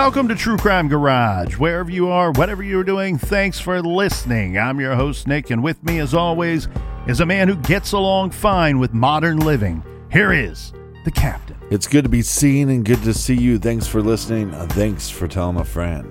Welcome to True Crime Garage. Wherever you are, whatever you're doing, thanks for listening. I'm your host, Nick, and with me, as always, is a man who gets along fine with modern living. Here is the Captain. It's good to be seen and good to see you. Thanks for listening. Thanks for telling a friend.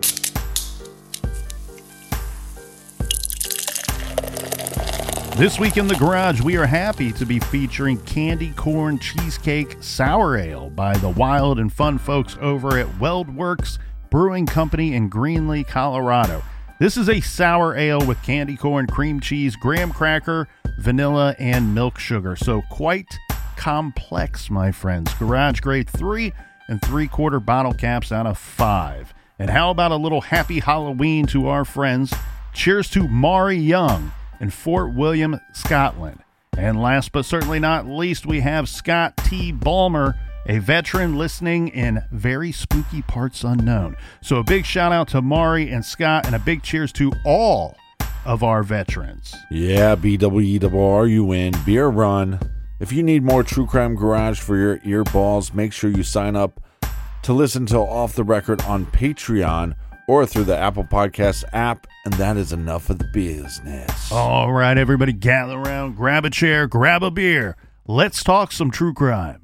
This week in the garage, we are happy to be featuring Candy Corn Cheesecake Sour Ale by the wild and fun folks over at Weldworks Brewing Company in Greenlee, Colorado. This is a sour ale with candy corn, cream cheese, graham cracker, vanilla, and milk sugar. So quite complex, my friends. Garage grade 3 3/4 bottle caps out of 5. And how about a little happy Halloween to our friends? Cheers to Maury Young in Fort William, Scotland. And last but certainly not least, we have Scott T. Balmer, a veteran listening in very spooky parts unknown. So a big shout out to Maury and Scott, and a big cheers to all of our veterans. Yeah, BWERR, you win. Beer run. If you need more True Crime Garage for your earballs, make sure you sign up to listen to Off the Record on Patreon or through the Apple Podcasts app, and that is enough of the business. All right, everybody gather around, grab a chair, grab a beer. Let's talk some true crime.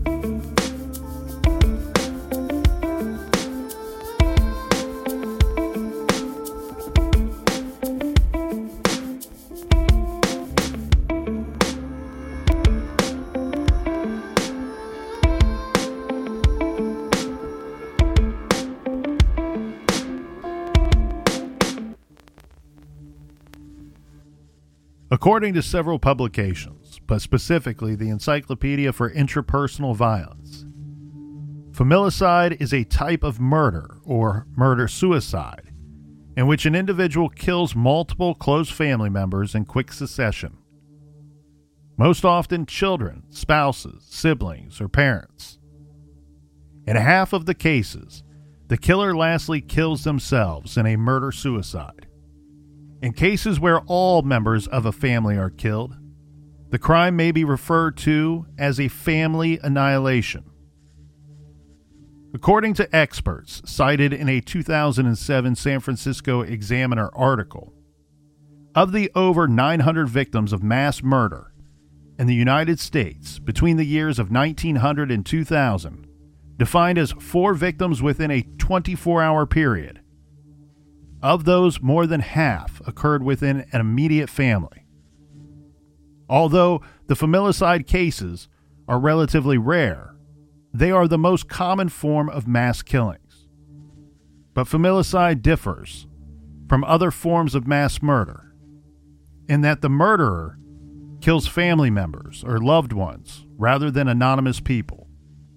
According to several publications, but specifically the Encyclopedia for Intrapersonal Violence, familicide is a type of murder or murder-suicide in which an individual kills multiple close family members in quick succession, most often children, spouses, siblings, or parents. In half of the cases, the killer lastly kills themselves in a murder-suicide. In cases where all members of a family are killed, the crime may be referred to as a family annihilation. According to experts cited in a 2007 San Francisco Examiner article, of the over 900 victims of mass murder in the United States between the years of 1900 and 2000, defined as 4 victims within a 24-hour period, of those, more than half occurred within an immediate family. Although the familicide cases are relatively rare, they are the most common form of mass killings. But familicide differs from other forms of mass murder in that the murderer kills family members or loved ones rather than anonymous people.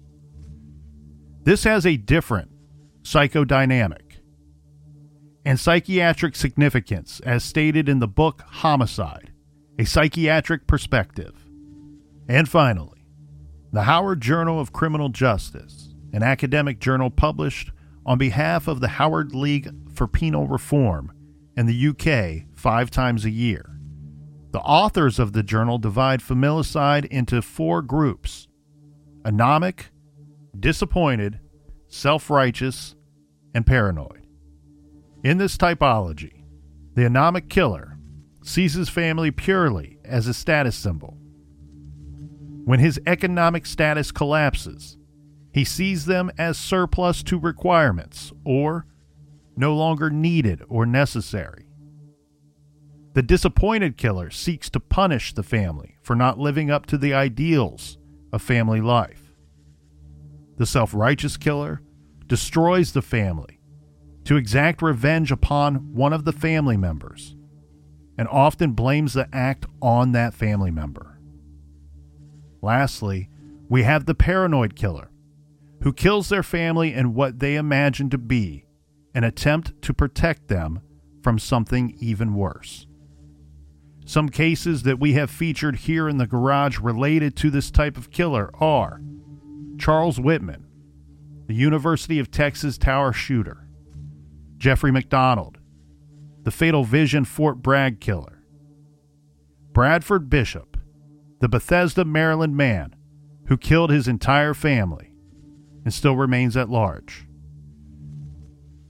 This has a different psychodynamic and psychiatric significance, as stated in the book Homicide, A Psychiatric Perspective. And finally, the Howard Journal of Criminal Justice, an academic journal published on behalf of the Howard League for Penal Reform in the UK 5 times a year. The authors of the journal divide familicide into 4 groups: anomic, disappointed, self-righteous, and paranoid. In this typology, the anomic killer sees his family purely as a status symbol. When his economic status collapses, he sees them as surplus to requirements or no longer needed or necessary. The disappointed killer seeks to punish the family for not living up to the ideals of family life. The self-righteous killer destroys the family to exact revenge upon one of the family members, and often blames the act on that family member. Lastly, we have the paranoid killer, who kills their family in what they imagine to be an attempt to protect them from something even worse. Some cases that we have featured here in the garage related to this type of killer are Charles Whitman, the University of Texas Tower shooter; Jeffrey McDonald, the Fatal Vision Fort Bragg killer; Bradford Bishop, the Bethesda, Maryland man who killed his entire family and still remains at large;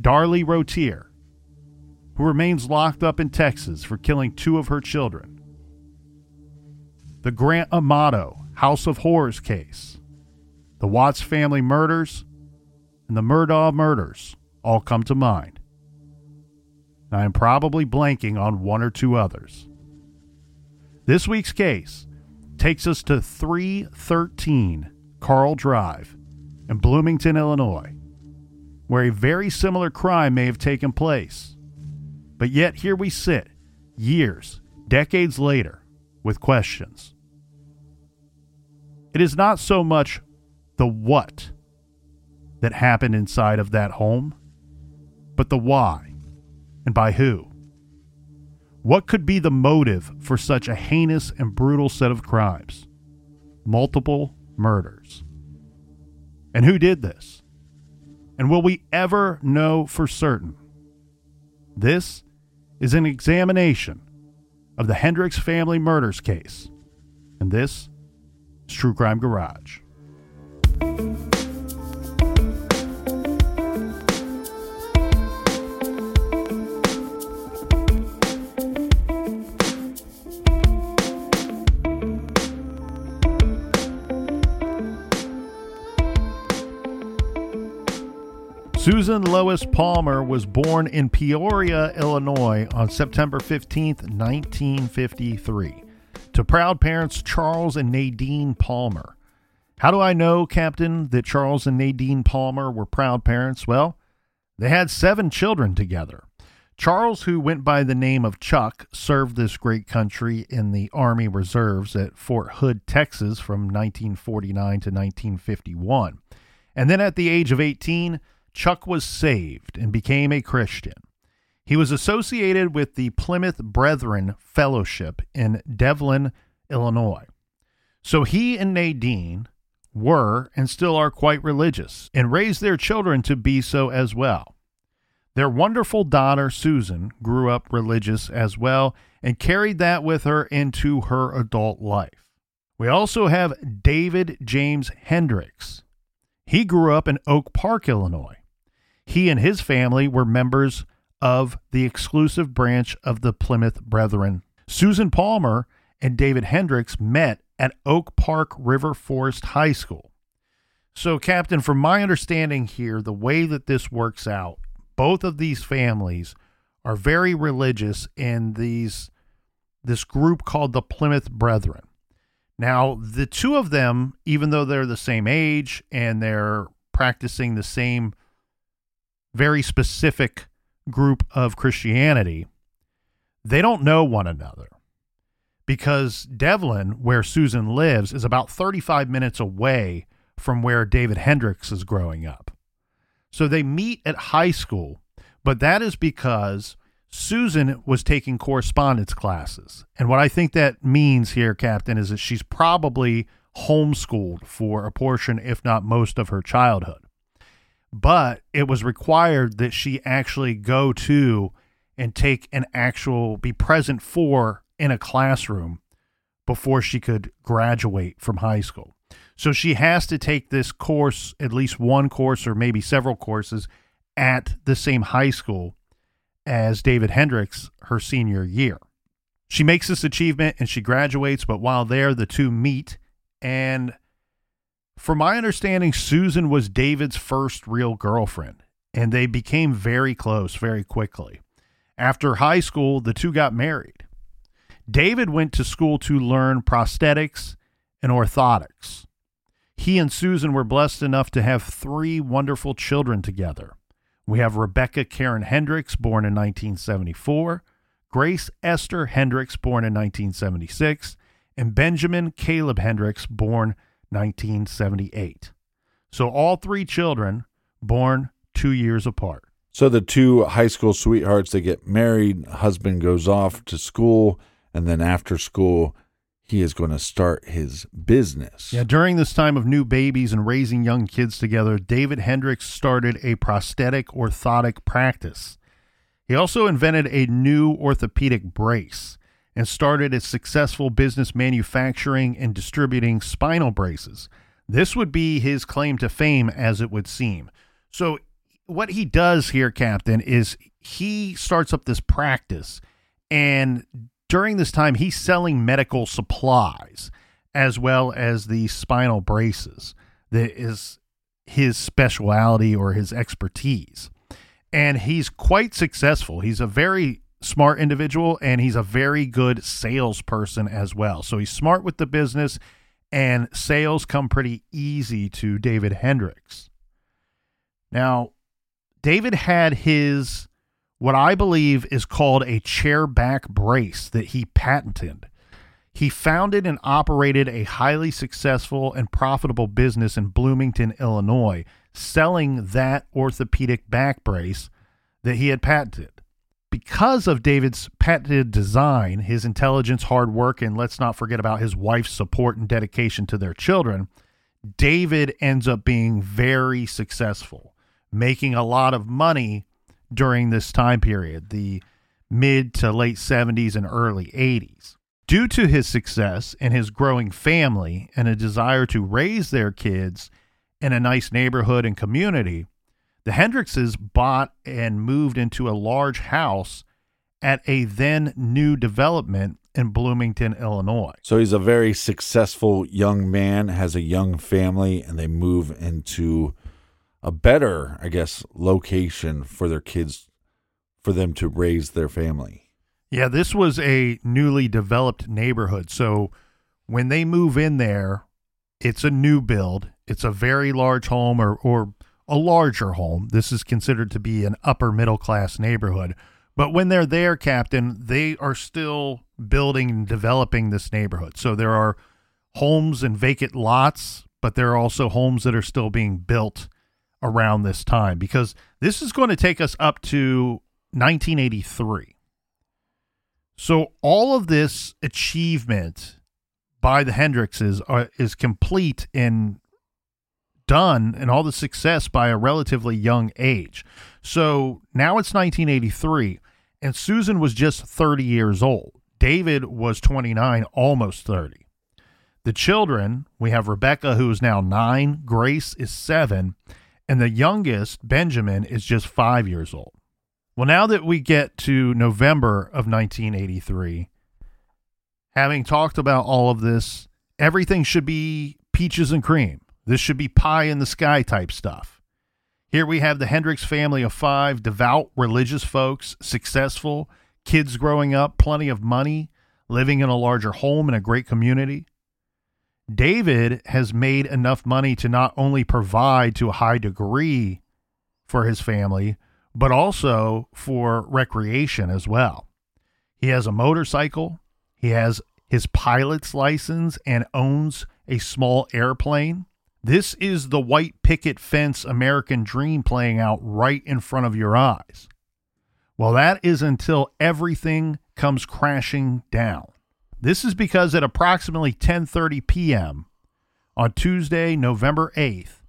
Darlie Rotier, who remains locked up in Texas for killing 2 of her children. The Grant Amato House of Horrors case, the Watts family murders, and the Murdaugh murders all come to mind. I am probably blanking on 1 or 2 others. This week's case takes us to 313 Carl Drive in Bloomington, Illinois, where a very similar crime may have taken place. But yet here we sit, years, decades later, with questions. It is not so much the what that happened inside of that home, but the why, and by who. What could be the motive for such a heinous and brutal set of crimes? Multiple murders. And who did this? And will we ever know for certain? This is an examination of the Hendricks family murders case. And this is True Crime Garage. Susan Lois Palmer was born in Peoria, Illinois on September 15, 1953, to proud parents Charles and Nadine Palmer. How do I know, Captain, that Charles and Nadine Palmer were proud parents? Well, they had 7 children together. Charles, who went by the name of Chuck, served this great country in the Army Reserves at Fort Hood, Texas from 1949 to 1951. And then at the age of 18, Chuck was saved and became a Christian. He was associated with the Plymouth Brethren Fellowship in Devlin, Illinois. So he and Nadine were and still are quite religious and raised their children to be so as well. Their wonderful daughter, Susan, grew up religious as well and carried that with her into her adult life. We also have David James Hendricks. He grew up in Oak Park, Illinois. He and his family were members of the exclusive branch of the Plymouth Brethren. Susan Palmer and David Hendricks met at Oak Park River Forest High School. So, Captain, from my understanding here, the way that this works out, both of these families are very religious in this group called the Plymouth Brethren. Now, the 2 of them, even though they're the same age and they're practicing the same very specific group of Christianity, they don't know one another because Devlin, where Susan lives, is about 35 minutes away from where David Hendricks is growing up. So they meet at high school, but that is because Susan was taking correspondence classes. And what I think that means here, Captain, is that she's probably homeschooled for a portion, if not most, of her childhood. But it was required that she actually go to and take an actual, be present for in a classroom before she could graduate from high school. So she has to take this course, at least one course or maybe several courses at the same high school as David Hendricks her senior year. She makes this achievement and she graduates, but while there, the 2 meet. And from my understanding, Susan was David's first real girlfriend, and they became very close very quickly. After high school, the 2 got married. David went to school to learn prosthetics and orthotics. He and Susan were blessed enough to have 3 wonderful children together. We have Rebecca Karen Hendricks, born in 1974, Grace Esther Hendricks, born in 1976, and Benjamin Caleb Hendricks, born 1978. So all 3 children born 2 years apart. So the 2 high school sweethearts, they get married, husband goes off to school, and then after school, he is going to start his business. Yeah, during this time of new babies and raising young kids together, David Hendricks started a prosthetic orthotic practice. He also invented a new orthopedic brace and started a successful business manufacturing and distributing spinal braces. This would be his claim to fame, as it would seem. So what he does here, Captain, is he starts up this practice, and during this time, he's selling medical supplies as well as the spinal braces. That is his specialty or his expertise. And he's quite successful. He's a very smart individual, and he's a very good salesperson as well. So he's smart with the business, and sales come pretty easy to David Hendricks. Now, David had his, what I believe is called a chair back brace that he patented. He founded and operated a highly successful and profitable business in Bloomington, Illinois, selling that orthopedic back brace that he had patented. Because of David's patented design, his intelligence, hard work, and let's not forget about his wife's support and dedication to their children, David ends up being very successful, making a lot of money during this time period, the mid to late 70s and early 80s. Due to his success and his growing family and a desire to raise their kids in a nice neighborhood and community, the Hendrickses bought and moved into a large house at a then new development in Bloomington, Illinois. So he's a very successful young man, has a young family, and they move into a better, I guess, location for their kids, for them to raise their family. Yeah, this was a newly developed neighborhood. So when they move in there, it's a new build. It's a very large home or a larger home. This is considered to be an upper middle class neighborhood. But when they're there, Captain, they are still building and developing this neighborhood. So there are homes and vacant lots, but there are also homes that are still being built around this time, because this is going to take us up to 1983. So all of this achievement by the Hendrickses is complete and done, and all the success by a relatively young age. So now it's 1983, and Susan was just 30 years old. David was 29, almost 30. The children, we have Rebecca, who is now 9, Grace is 7, and the youngest, Benjamin, is just 5 years old. Well, now that we get to November of 1983, having talked about all of this, everything should be peaches and cream. This should be pie in the sky type stuff. Here we have the Hendricks family of 5, devout religious folks, successful, kids growing up, plenty of money, living in a larger home in a great community. David has made enough money to not only provide to a high degree for his family, but also for recreation as well. He has a motorcycle, he has his pilot's license, and owns a small airplane. This is the white picket fence American dream playing out right in front of your eyes. Well, that is until everything comes crashing down. This is because at approximately 10:30 p.m. on Tuesday, November 8th,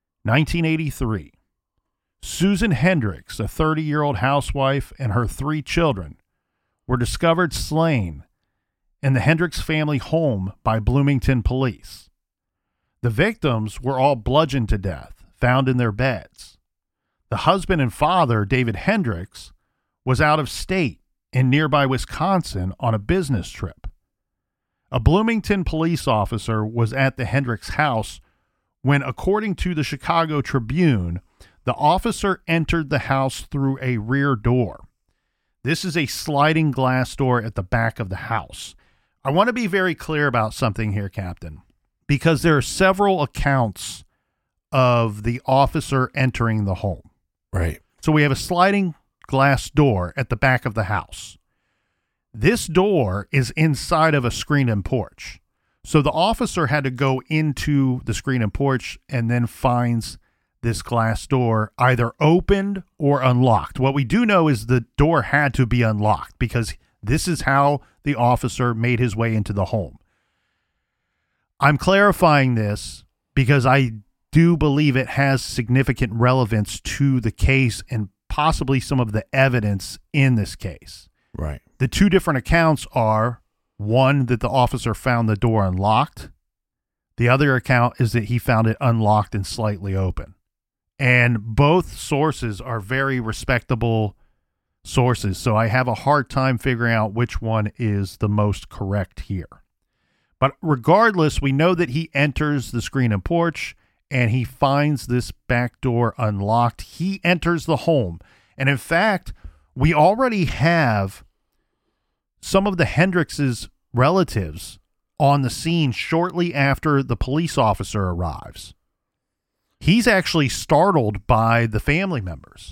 1983, Susan Hendricks, a 30-year-old housewife, and her 3 children were discovered slain in the Hendricks family home by Bloomington police. The victims were all bludgeoned to death, found in their beds. The husband and father, David Hendricks, was out of state in nearby Wisconsin on a business trip. A Bloomington police officer was at the Hendricks house when, according to the Chicago Tribune, the officer entered the house through a rear door. This is a sliding glass door at the back of the house. I want to be very clear about something here, Captain, because there are several accounts of the officer entering the home. Right. So we have a sliding glass door at the back of the house. This door is inside of a screened-in porch. So the officer had to go into the screened-in porch and then finds this glass door either opened or unlocked. What we do know is the door had to be unlocked because this is how the officer made his way into the home. I'm clarifying this because I do believe it has significant relevance to the case and possibly some of the evidence in this case. Right. The 2 different accounts are, one, that the officer found the door unlocked. The other account is that he found it unlocked and slightly open. And both sources are very respectable sources, so I have a hard time figuring out which one is the most correct here. But regardless, we know that he enters the screen and porch, and he finds this back door unlocked. He enters the home. And in fact, we already have some of the Hendricks' relatives on the scene shortly after the police officer arrives. He's actually startled by the family members.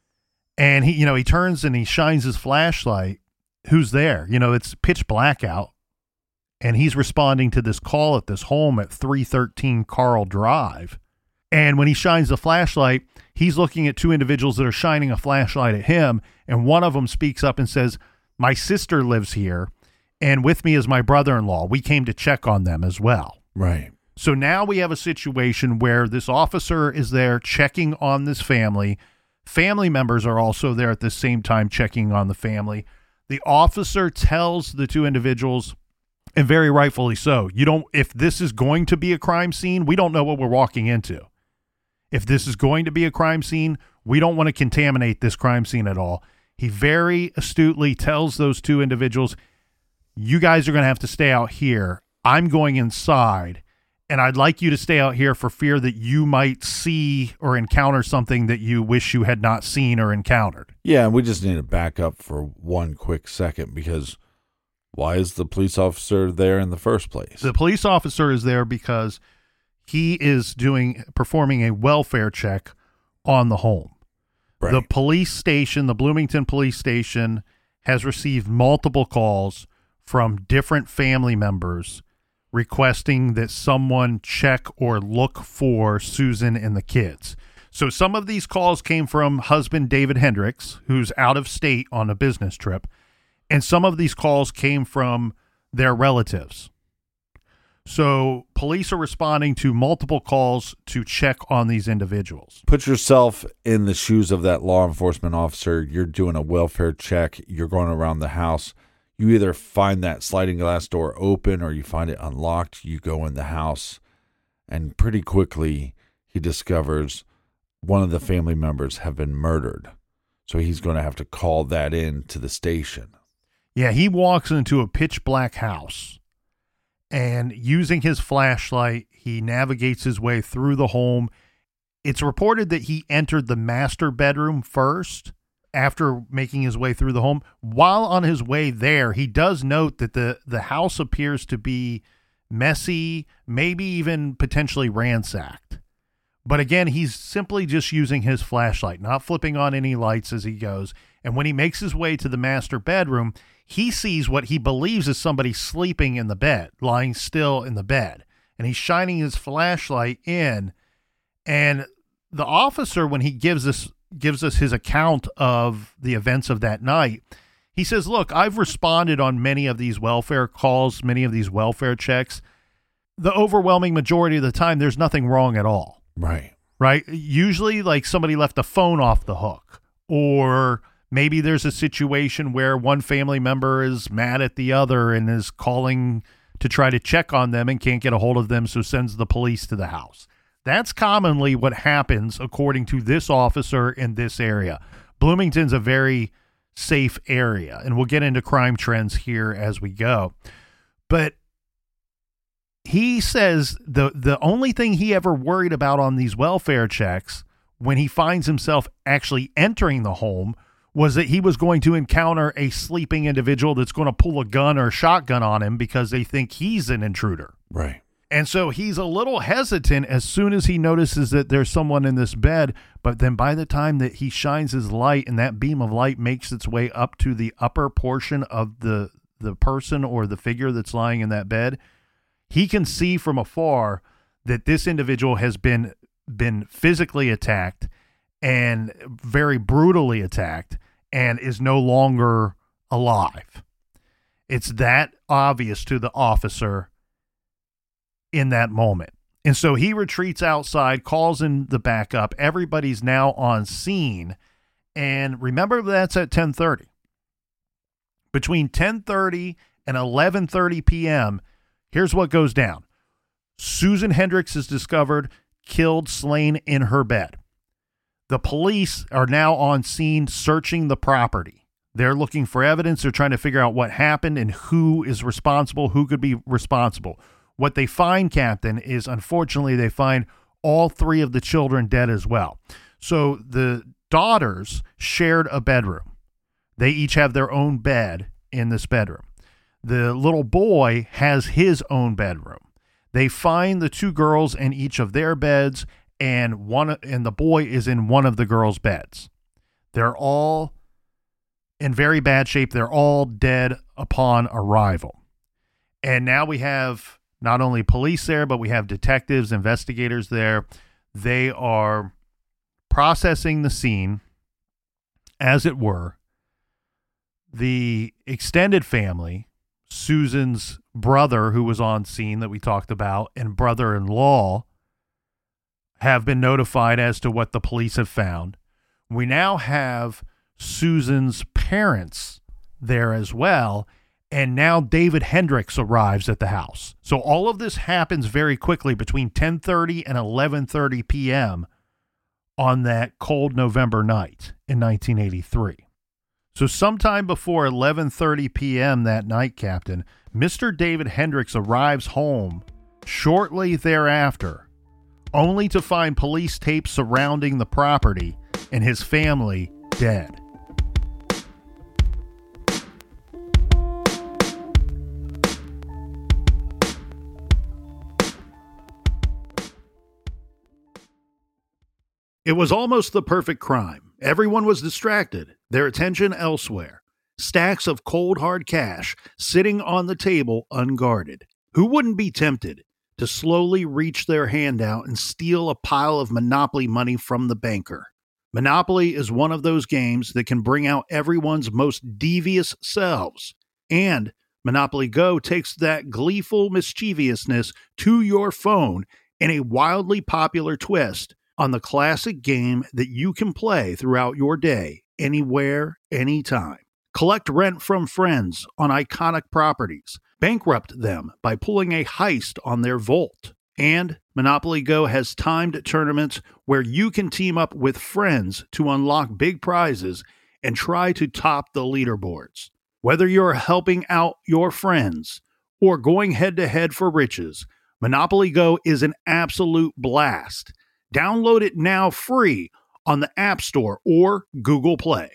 And he turns and he shines his flashlight. Who's there? It's pitch black out. And he's responding to this call at this home at 313 Carl Drive. And when he shines the flashlight, he's looking at two individuals that are shining a flashlight at him. And one of them speaks up and says, "My sister lives here, and with me is my brother-in-law. We came to check on them as well." Right. So now we have a situation where this officer is there checking on this family. Family members are also there at the same time checking on the family. The officer tells the two individuals, and very rightfully so, if this is going to be a crime scene, we don't know what we're walking into. If this is going to be a crime scene, we don't want to contaminate this crime scene at all. He very astutely tells those two individuals, you guys are going to have to stay out here. I'm going inside, and I'd like you to stay out here for fear that you might see or encounter something that you wish you had not seen or encountered. Yeah, and we just need to back up for one quick second, because why is the police officer there in the first place? The police officer is there because he is performing a welfare check on the home. Right. The police station, the Bloomington police station, has received multiple calls from different family members requesting that someone check or look for Susan and the kids. So some of these calls came from husband David Hendricks, who's out of state on a business trip, and some of these calls came from their relatives. So police are responding to multiple calls to check on these individuals. Put yourself in the shoes of that law enforcement officer. You're doing a welfare check. You're going around the house. You either find that sliding glass door open or you find it unlocked. You go in the house, and pretty quickly he discovers one of the family members have been murdered. So he's going to have to call that in to the station. Yeah, he walks into a pitch black house, and using his flashlight, he navigates his way through the home. It's reported that he entered the master bedroom first after making his way through the home. While on his way there, he does note that the house appears to be messy, maybe even potentially ransacked. But again, he's simply just using his flashlight, not flipping on any lights as he goes. And when he makes his way to the master bedroom, he sees what he believes is somebody sleeping in the bed, lying still in the bed. And he's shining his flashlight in. And the officer, when he gives us his account of the events of that night, he says, look, I've responded on many of these welfare calls, many of these welfare checks. The overwhelming majority of the time, there's nothing wrong at all. Right. Usually, like, somebody left a phone off the hook, or maybe there's a situation where one family member is mad at the other and is calling to try to check on them and can't get a hold of them, so sends the police to the house. That's commonly what happens, according to this officer in this area. Bloomington's a very safe area, and we'll get into crime trends here as we go. But he says the only thing he ever worried about on these welfare checks, when he finds himself actually entering the home, was that he was going to encounter a sleeping individual that's going to pull a gun or a shotgun on him because they think he's an intruder. Right. And so he's a little hesitant as soon as he notices that there's someone in this bed. But then by the time that he shines his light and that beam of light makes its way up to the upper portion of the person or the figure that's lying in that bed, he can see from afar that this individual has been physically attacked and very brutally attacked and is no longer alive. It's that obvious to the officer in that moment. And so he retreats outside, calls in the backup. Everybody's now on scene. And remember, that's at 10:30. Between 10:30 and 11:30 p.m., here's what goes down. Susan Hendricks is discovered killed, slain in her bed. The police are now on scene searching the property. They're looking for evidence. They're trying to figure out what happened and who is responsible, who could be responsible. What they find, Captain, is unfortunately they find all three of the children dead as well. So the daughters shared a bedroom. They each have their own bed in this bedroom. The little boy has his own bedroom. They find the two girls in each of their beds, and the boy is in one of the girls' beds. They're all in very bad shape. They're all dead upon arrival. And now we have not only police there, but we have detectives, investigators there. They are processing the scene, as it were. The extended family, Susan's brother, who was on scene that we talked about, and brother-in-law, have been notified as to what the police have found. We now have Susan's parents there as well, and now David Hendricks arrives at the house. So all of this happens very quickly between 10:30 and 11:30 p.m. on that cold November night in 1983. So sometime before 11:30 p.m. that night, Captain, Mr. David Hendricks arrives home shortly thereafter, only to find police tape surrounding the property and his family dead. It was almost the perfect crime. Everyone was distracted, their attention elsewhere. Stacks of cold hard cash sitting on the table unguarded. Who wouldn't be tempted to slowly reach their hand out and steal a pile of Monopoly money from the banker? Monopoly is one of those games that can bring out everyone's most devious selves. And Monopoly Go takes that gleeful mischievousness to your phone in a wildly popular twist on the classic game that you can play throughout your day, anywhere, anytime. Collect rent from friends on iconic properties. Bankrupt them by pulling a heist on their vault. And Monopoly Go has timed tournaments where you can team up with friends to unlock big prizes and try to top the leaderboards. Whether you're helping out your friends or going head-to-head for riches, Monopoly Go is an absolute blast. Download it now free on the App Store or Google Play.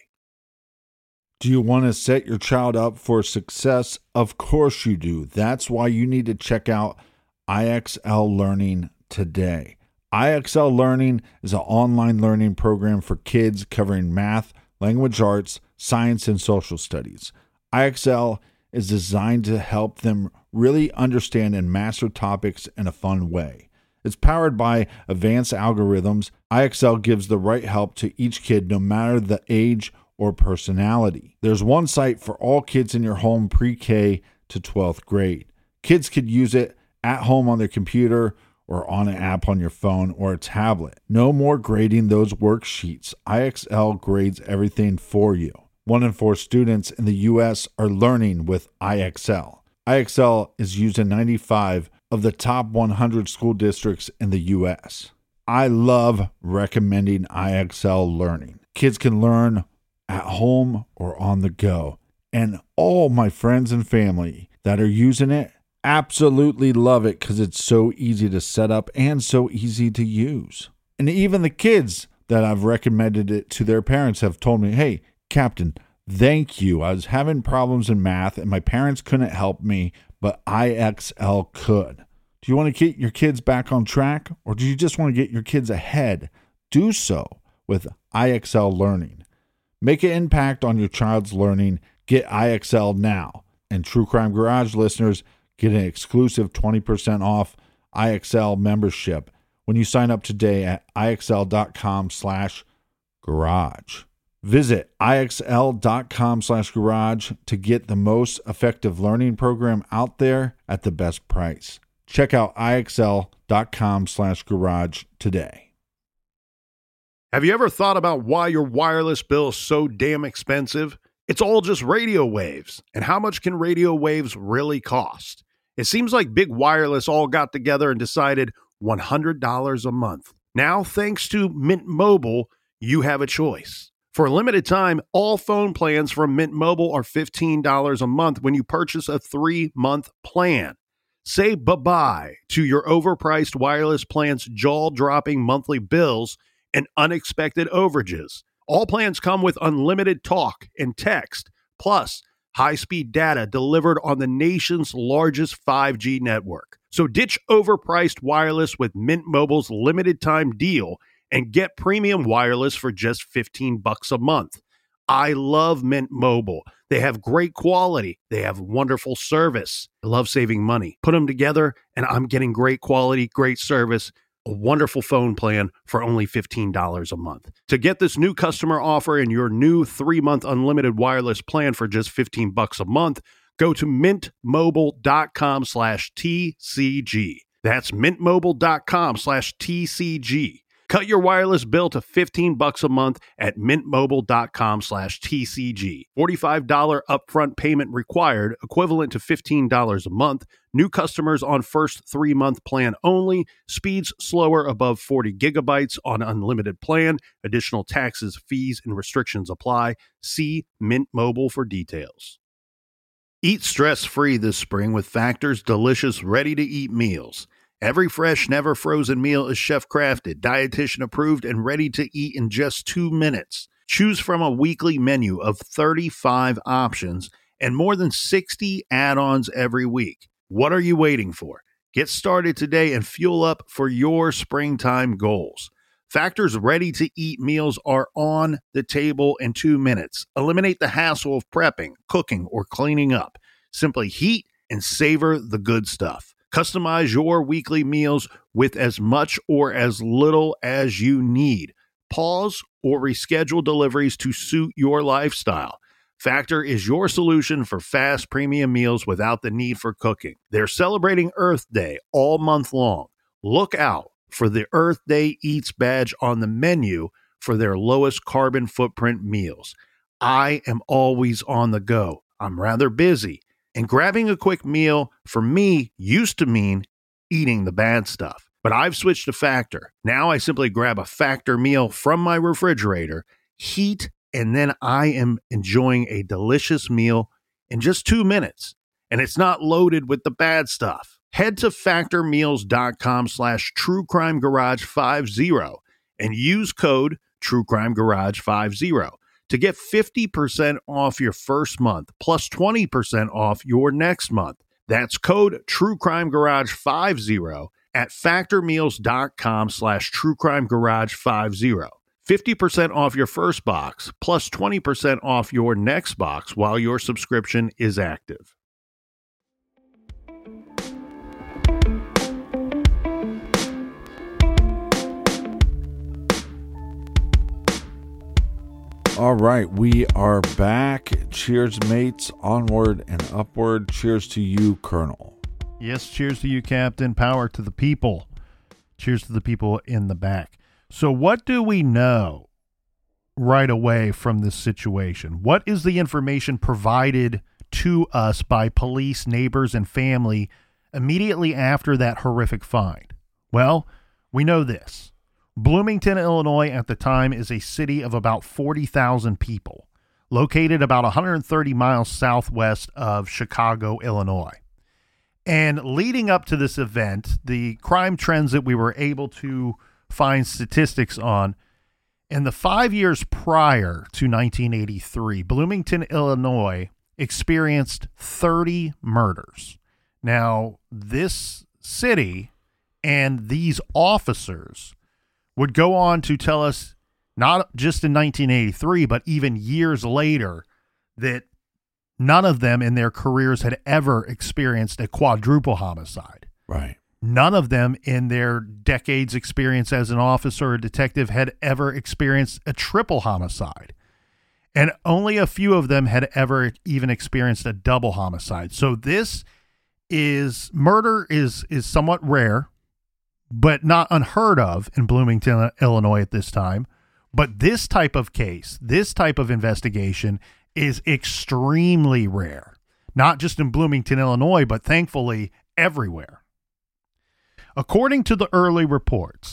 Do you want to set your child up for success? Of course you do. That's why you need to check out IXL Learning today. IXL Learning is an online learning program for kids covering math, language arts, science, and social studies. IXL is designed to help them really understand and master topics in a fun way. It's powered by advanced algorithms. IXL gives the right help to each kid, no matter the age or personality. There's one site for all kids in your home pre-K to 12th grade. Kids could use it at home on their computer or on an app on your phone or a tablet. No more grading those worksheets. IXL grades everything for you. 1 in 4 students in the U.S. are learning with IXL. IXL is used in 95 of the top 100 school districts in the U.S. I love recommending IXL Learning. Kids can learn at home or on the go. And all my friends and family that are using it absolutely love it because it's so easy to set up and so easy to use. And even the kids that I've recommended it to their parents have told me, hey, Captain, thank you. I was having problems in math and my parents couldn't help me, but IXL could. Do you want to get your kids back on track, or do you just want to get your kids ahead? Do so with IXL Learning. Make an impact on your child's learning. Get IXL now. And True Crime Garage listeners get an exclusive 20% off IXL membership when you sign up today at IXL.com/garage. Visit IXL.com/garage to get the most effective learning program out there at the best price. Check out IXL.com/garage today. Have you ever thought about why your wireless bill is so damn expensive? It's all just radio waves. And how much can radio waves really cost? It seems like Big Wireless all got together and decided $100 a month. Now, thanks to Mint Mobile, you have a choice. For a limited time, all phone plans from Mint Mobile are $15 a month when you purchase a 3-month plan. Say bye-bye to your overpriced wireless plan's jaw-dropping monthly bills and unexpected overages. All plans come with unlimited talk and text, plus high-speed data delivered on the nation's largest 5G network. So ditch overpriced wireless with Mint Mobile's limited-time deal and get premium wireless for just $15 a month. I love Mint Mobile. They have great quality. They have wonderful service. I love saving money. Put them together, and I'm getting great quality, great service, a wonderful phone plan for only $15 a month. To get this new customer offer and your new 3-month unlimited wireless plan for just $15 a month, go to mintmobile.com/TCG. That's mintmobile.com/TCG. Cut your wireless bill to $15 a month at mintmobile.com/TCG. $45 upfront payment required, equivalent to $15 a month. New customers on first 3-month plan only. Speeds slower above 40 gigabytes on unlimited plan. Additional taxes, fees, and restrictions apply. See Mint Mobile for details. Eat stress-free this spring with Factor's delicious, ready-to-eat meals. Every fresh, never frozen meal is chef-crafted, dietitian approved, and ready to eat in just 2 minutes. Choose from a weekly menu of 35 options and more than 60 add-ons every week. What are you waiting for? Get started today and fuel up for your springtime goals. Factor's ready-to-eat meals are on the table in 2 minutes. Eliminate the hassle of prepping, cooking, or cleaning up. Simply heat and savor the good stuff. Customize your weekly meals with as much or as little as you need. Pause or reschedule deliveries to suit your lifestyle. Factor is your solution for fast premium meals without the need for cooking. They're celebrating Earth Day all month long. Look out for the Earth Day Eats badge on the menu for their lowest carbon footprint meals. I am always on the go. I'm rather busy. And grabbing a quick meal for me used to mean eating the bad stuff. But I've switched to Factor. Now I simply grab a Factor meal from my refrigerator, heat, and then I am enjoying a delicious meal in just 2 minutes. And it's not loaded with the bad stuff. Head to factormeals.com/truecrimegarage50 and use code truecrimegarage50 to get 50% off your first month plus 20% off your next month. That's code truecrimegarage50 at factormeals.com/truecrimegarage50. 50% off your first box plus 20% off your next box while your subscription is active. All right, we are back. Cheers, mates. Onward and upward. Cheers to you, Colonel. Yes, cheers to you, Captain. Power to the people. Cheers to the people in the back. So what do we know right away from this situation? What is the information provided to us by police, neighbors, and family immediately after that horrific find? Well, we know this. Bloomington, Illinois at the time is a city of about 40,000 people, located about 130 miles southwest of Chicago, Illinois. And leading up to this event, the crime trends that we were able to find statistics on, in the 5 years prior to 1983, Bloomington, Illinois experienced 30 murders. Now, this city and these officers would go on to tell us, not just in 1983, but even years later, that none of them in their careers had ever experienced a quadruple homicide. Right. None of them in their decades experience as an officer or detective had ever experienced a triple homicide. And only a few of them had ever even experienced a double homicide. So this is, murder is somewhat rare, but not unheard of in Bloomington, Illinois at this time. But this type of case, this type of investigation is extremely rare, not just in Bloomington, Illinois, but thankfully everywhere. According to the early reports,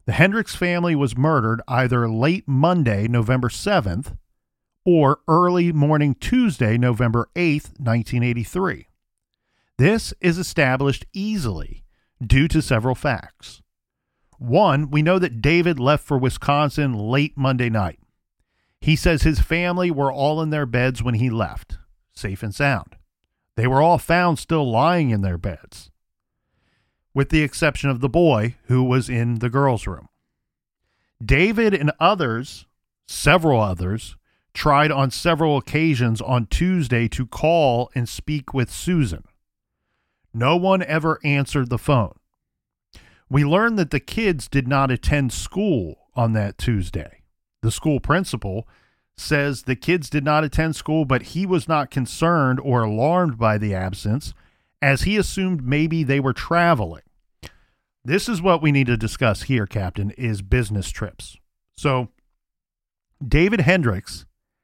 The Hendricks family was murdered either late Monday, November 7th, or early morning Tuesday, November 8th, 1983. This is established easily due to several facts. One, we know that David left for Wisconsin late Monday night. He says his family were all in their beds when he left, safe and sound. They were all found still lying in their beds, with the exception of the boy who was in the girls' room. David and others, several others, tried on several occasions on Tuesday to call and speak with Susan. No one ever answered the phone. We learned that the kids did not attend school on that Tuesday. The school principal says the kids did not attend school, but he was not concerned or alarmed by the absence, as he assumed maybe they were traveling. This is what we need to discuss here, Captain, is business trips. So David Hendricks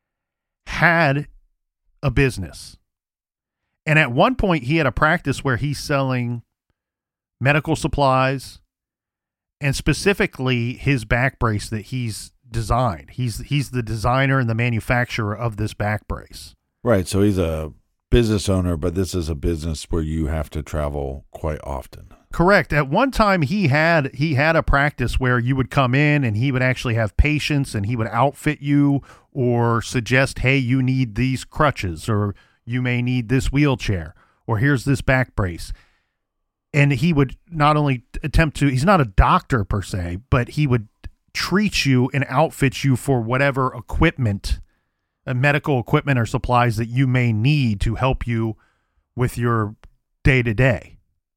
had a business. And at one point, he had a practice where he's selling medical supplies and specifically his back brace that he's designed. He's the designer and the manufacturer of this back brace. Right. So he's a business owner, but this is a business where you have to travel quite often. Correct. At one time, he had a practice where you would come in and he would actually have patients and he would outfit you or suggest, hey, you need these crutches or you may need this wheelchair or here's this back brace. And he would not only attempt to, he's not a doctor per se, but he would treat you and outfit you for whatever equipment, medical equipment or supplies that you may need to help you with your day-to-day.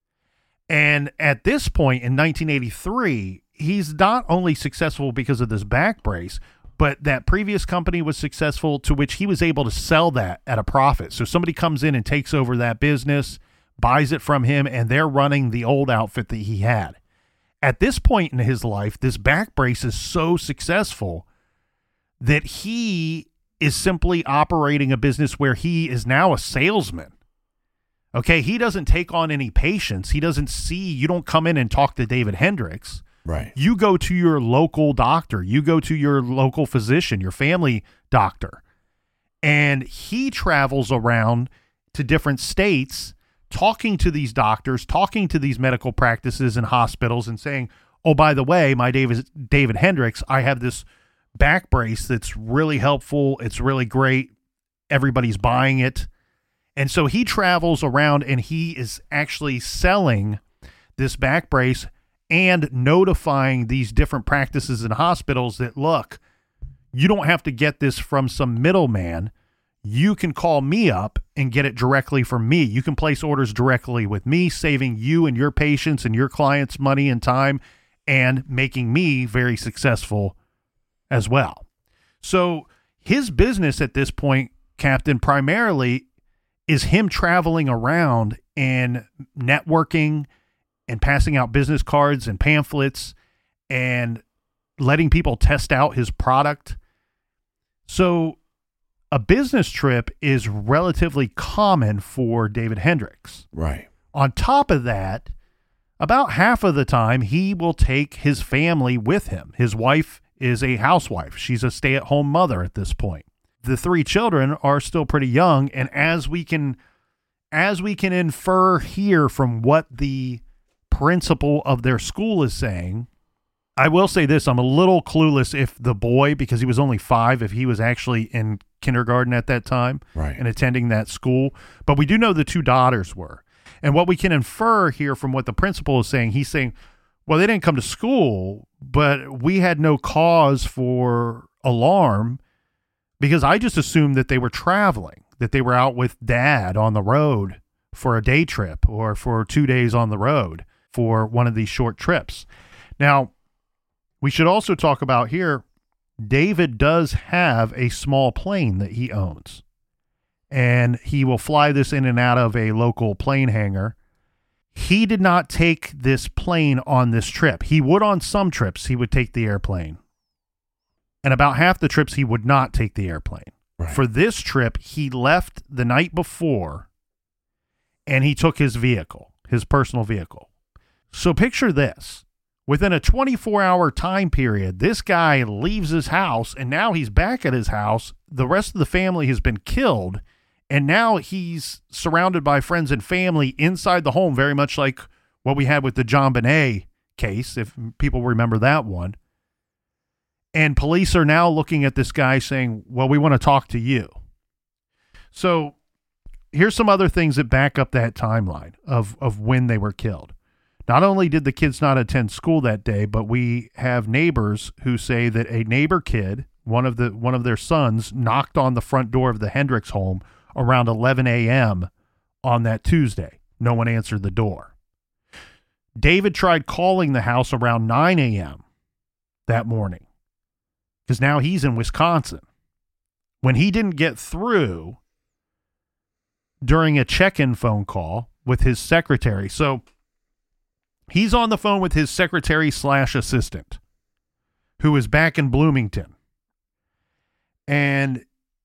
And at this point in 1983, he's not only successful because of this back brace, but that previous company was successful to which he was able to sell that at a profit. So somebody comes in and takes over that business, buys it from him, and they're running the old outfit that he had. At this point in his life, this back brace is so successful that he is simply operating a business where he is now a salesman. Okay, he doesn't take on any patients. He doesn't you don't come in and talk to David Hendricks. Right. You go to your local doctor. You go to your local physician, your family doctor. And he travels around to different states talking to these doctors, talking to these medical practices and hospitals and saying, oh, by the way, my David Hendricks, I have this back brace that's really helpful. It's really great. Everybody's buying it. And so he travels around and he is actually selling this back brace and notifying these different practices and hospitals that, look, you don't have to get this from some middleman. You can call me up and get it directly from me. You can place orders directly with me, saving you and your patients and your clients money and time and making me very successful as well. So his business at this point, Captain, primarily is him traveling around and networking and passing out business cards and pamphlets and letting people test out his product. So a business trip is relatively common for David Hendricks. Right. On top of that, about half of the time, he will take his family with him. His wife is a housewife. She's a stay-at-home mother at this point. The three children are still pretty young, and as we can infer here from what the principal of their school is saying, I will say this, I'm a little clueless if the boy, because he was only 5, if he was actually in kindergarten at that time, right, and attending that school. But we do know the 2 daughters were. And what we can infer here from what the principal is saying, he's saying, well, they didn't come to school, but we had no cause for alarm because I just assumed that they were traveling, that they were out with dad on the road for a day trip or for 2 days on the road for one of these short trips. Now, we should also talk about here, David does have a small plane that he owns, and he will fly this in and out of a local plane hangar. He did not take this plane on this trip. He would on some trips, he would take the airplane. And about half the trips, he would not take the airplane. Right. For this trip, he left the night before, and he took his vehicle, his personal vehicle. So picture this. Within a 24-hour time period, this guy leaves his house, and now he's back at his house. The rest of the family has been killed, and now he's surrounded by friends and family inside the home, very much like what we had with the JonBenét case, if people remember that one. And police are now looking at this guy saying, well, we want to talk to you. So here's some other things that back up that timeline of when they were killed. Not only did the kids not attend school that day, but we have neighbors who say that a neighbor kid, one of their sons, knocked on the front door of the Hendricks home around 11 a.m. on that Tuesday. No one answered the door. David tried calling the house around 9 a.m. that morning because now he's in Wisconsin. When he didn't get through during a check-in phone call with his secretary, so he's on the phone with his secretary/assistant, who is back in Bloomington. And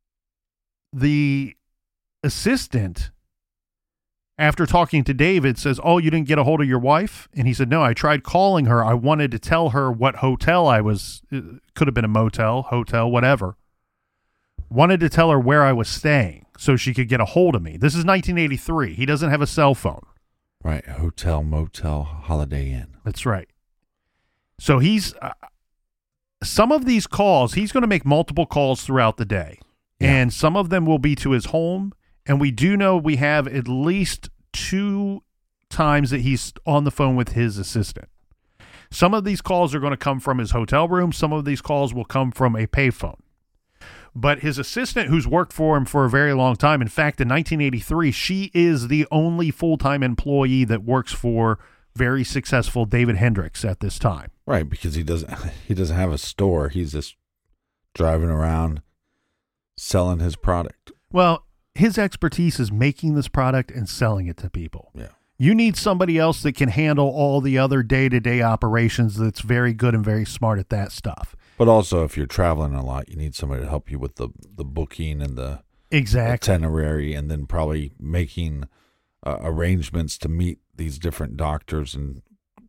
the assistant, after talking to David, says, oh, you didn't get a hold of your wife? And he said, no, I tried calling her. I wanted to tell her what hotel I was, could have been a motel, hotel, whatever. Wanted to tell her where I was staying so she could get a hold of me. This is 1983. He doesn't have a cell phone. Right. Hotel, motel, Holiday Inn. That's right. So he's, some of these calls, he's going to make multiple calls throughout the day. Yeah. And some of them will be to his home. And we do know we have at least 2 times that he's on the phone with his assistant. Some of these calls are going to come from his hotel room. Some of these calls will come from a payphone. But his assistant, who's worked for him for a very long time, in fact, in 1983, she is the only full-time employee that works for very successful David Hendricks at this time. Right, because he doesn't have a store. He's just driving around selling his product. Well, his expertise is making this product and selling it to people. Yeah. You need somebody else that can handle all the other day-to-day operations that's very good and very smart at that stuff. But also, if you're traveling a lot, you need somebody to help you with the booking and the itinerary, and then probably making arrangements to meet these different doctors and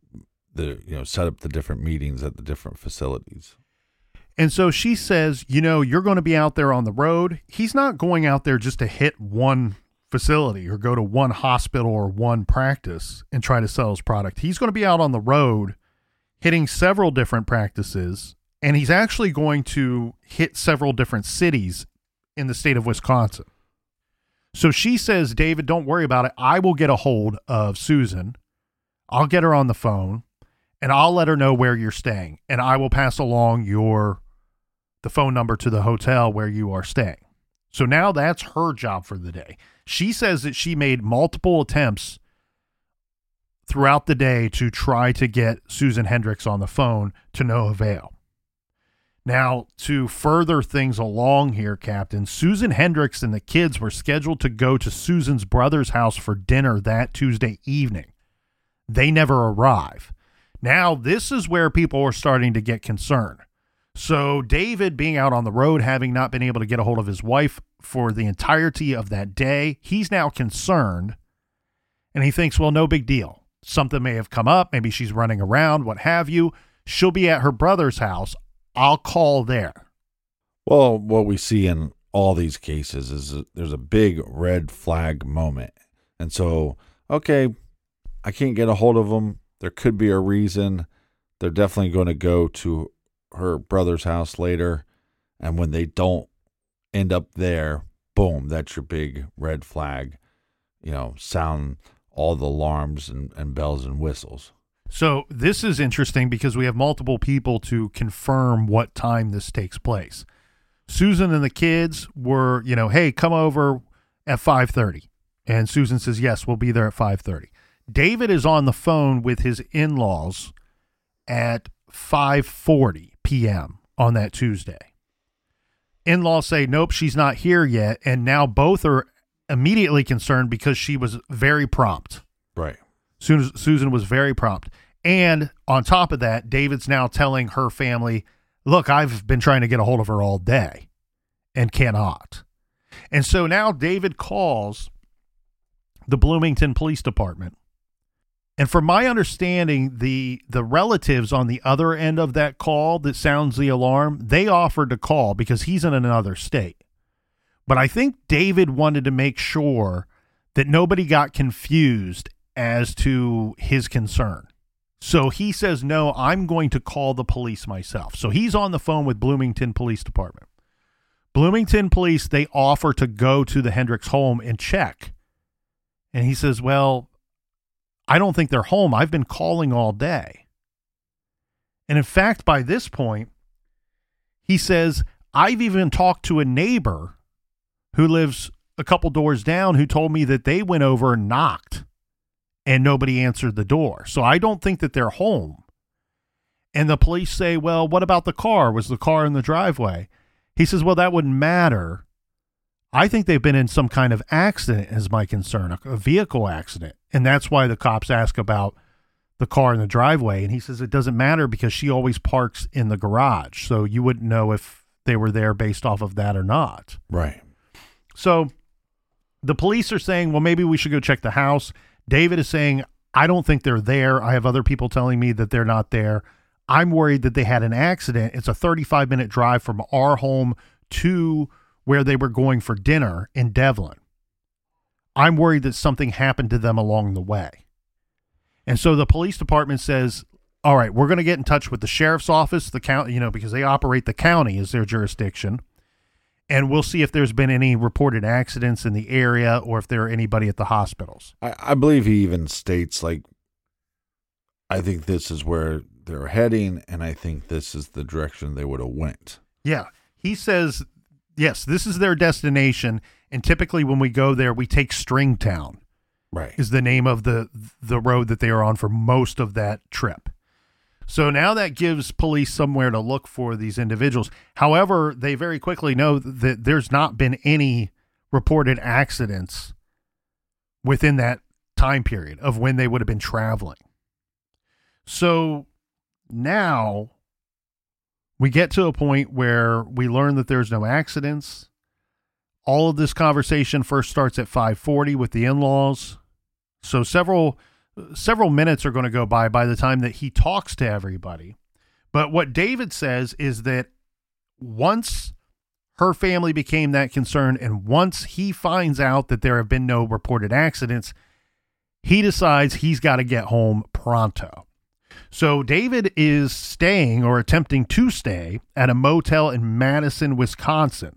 set up the different meetings at the different facilities. And so she says, you're going to be out there on the road. He's not going out there just to hit one facility or go to one hospital or one practice and try to sell his product. He's going to be out on the road hitting several different practices. And he's actually going to hit several different cities in the state of Wisconsin. So she says, David, don't worry about it. I will get a hold of Susan. I'll get her on the phone, and I'll let her know where you're staying. And I will pass along the phone number to the hotel where you are staying. So now that's her job for the day. She says that she made multiple attempts throughout the day to try to get Susan Hendricks on the phone, to no avail. Now, to further things along here, Captain, Susan Hendricks and the kids were scheduled to go to Susan's brother's house for dinner that Tuesday evening. They never arrive. Now, this is where people are starting to get concerned. So David, being out on the road, having not been able to get a hold of his wife for the entirety of that day, he's now concerned, and he thinks, well, no big deal. Something may have come up. Maybe she's running around, what have you. She'll be at her brother's house. I'll call there. Well, what we see in all these cases is there's a big red flag moment. And so, okay, I can't get a hold of them. There could be a reason. They're definitely going to go to her brother's house later. And when they don't end up there, boom, that's your big red flag. Sound all the alarms and bells and whistles. So this is interesting because we have multiple people to confirm what time this takes place. Susan and the kids were, hey, come over at 5:30. And Susan says, yes, we'll be there at 5:30. David is on the phone with his in-laws at 5:40 p.m. on that Tuesday. In-laws say, nope, she's not here yet. And now both are immediately concerned because she was very prompt. Right. Susan was very prompt. And on top of that, David's now telling her family, look, I've been trying to get a hold of her all day and cannot. And so now David calls the Bloomington Police Department And from my understanding, the relatives on the other end of that call that sounds the alarm, they offered to call because he's in another state. But I think David wanted to make sure that nobody got confused as to his concern. So he says, no, I'm going to call the police myself. So he's on the phone with Bloomington Police Department. Bloomington Police, they offer to go to the Hendricks home and check. And he says, well, I don't think they're home. I've been calling all day. And in fact, by this point, he says, I've even talked to a neighbor who lives a couple doors down who told me that they went over and knocked and nobody answered the door. So I don't think that they're home. And the police say, well, what about the car? Was the car in the driveway? He says, well, that wouldn't matter. I think they've been in some kind of accident is my concern, a vehicle accident. And that's why the cops ask about the car in the driveway. And he says it doesn't matter because she always parks in the garage. So you wouldn't know if they were there based off of that or not. Right. So the police are saying, well, maybe we should go check the house. David is saying, I don't think they're there. I have other people telling me that they're not there. I'm worried that they had an accident. It's a 35-minute drive from our home to where they were going for dinner in Devlin. I'm worried that something happened to them along the way. And so the police department says, all right, we're going to get in touch with the sheriff's office, the county, because they operate the county as their jurisdiction. And we'll see if there's been any reported accidents in the area or if there are anybody at the hospitals. I believe he even states, like, I think this is where they're heading, and I think this is the direction they would have went. Yeah. He says, yes, this is their destination, and typically when we go there, we take Stringtown. Right. Is the name of the road that they are on for most of that trip. So now that gives police somewhere to look for these individuals. However, they very quickly know that there's not been any reported accidents within that time period of when they would have been traveling. So now we get to a point where we learn that there's no accidents. All of this conversation first starts at 5:40 with the in-laws. So several minutes are going to go by the time that he talks to everybody. But what David says is that once her family became that concerned and once he finds out that there have been no reported accidents, he decides he's got to get home pronto. So David is staying or attempting to stay at a motel in Madison, Wisconsin.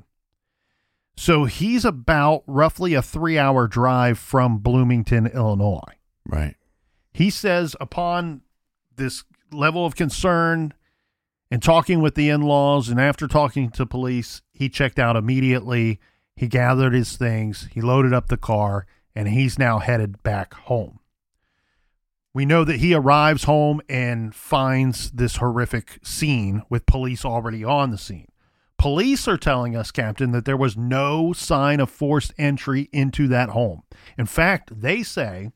So he's about roughly a 3-hour drive from Bloomington, Illinois. Right. He says upon this level of concern and talking with the in-laws and after talking to police, he checked out immediately. He gathered his things. He loaded up the car and he's now headed back home. We know that he arrives home and finds this horrific scene with police already on the scene. Police are telling us, Captain, that there was no sign of forced entry into that home. In fact, they say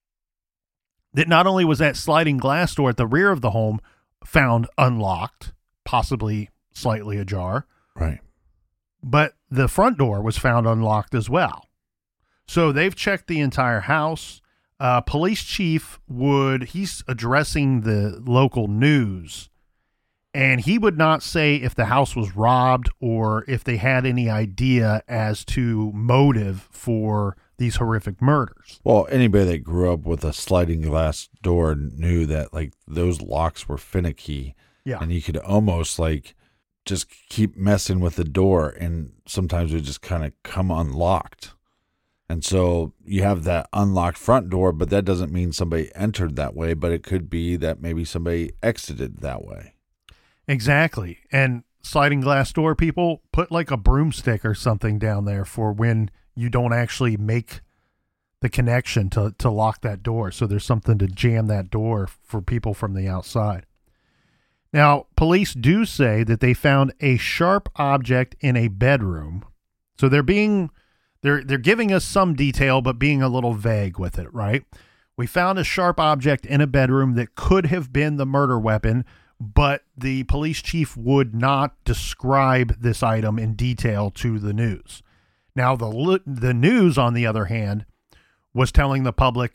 that not only was that sliding glass door at the rear of the home found unlocked, possibly slightly ajar, right, but the front door was found unlocked as well. So they've checked the entire house. Police chief he's addressing the local news, and he would not say if the house was robbed or if they had any idea as to motive for these horrific murders. Well, anybody that grew up with a sliding glass door knew that, like, those locks were finicky. Yeah. And you could almost, like, just keep messing with the door, and sometimes it would just kind of come unlocked. And so you have that unlocked front door, but that doesn't mean somebody entered that way, but it could be that maybe somebody exited that way. Exactly. And sliding glass door, people, put like a broomstick or something down there for when you don't actually make the connection to lock that door. So there's something to jam that door for people from the outside. Now, police do say that they found a sharp object in a bedroom. So they're giving us some detail, but being a little vague with it, right? We found a sharp object in a bedroom that could have been the murder weapon, but the police chief would not describe this item in detail to the news. Now, the news, on the other hand, was telling the public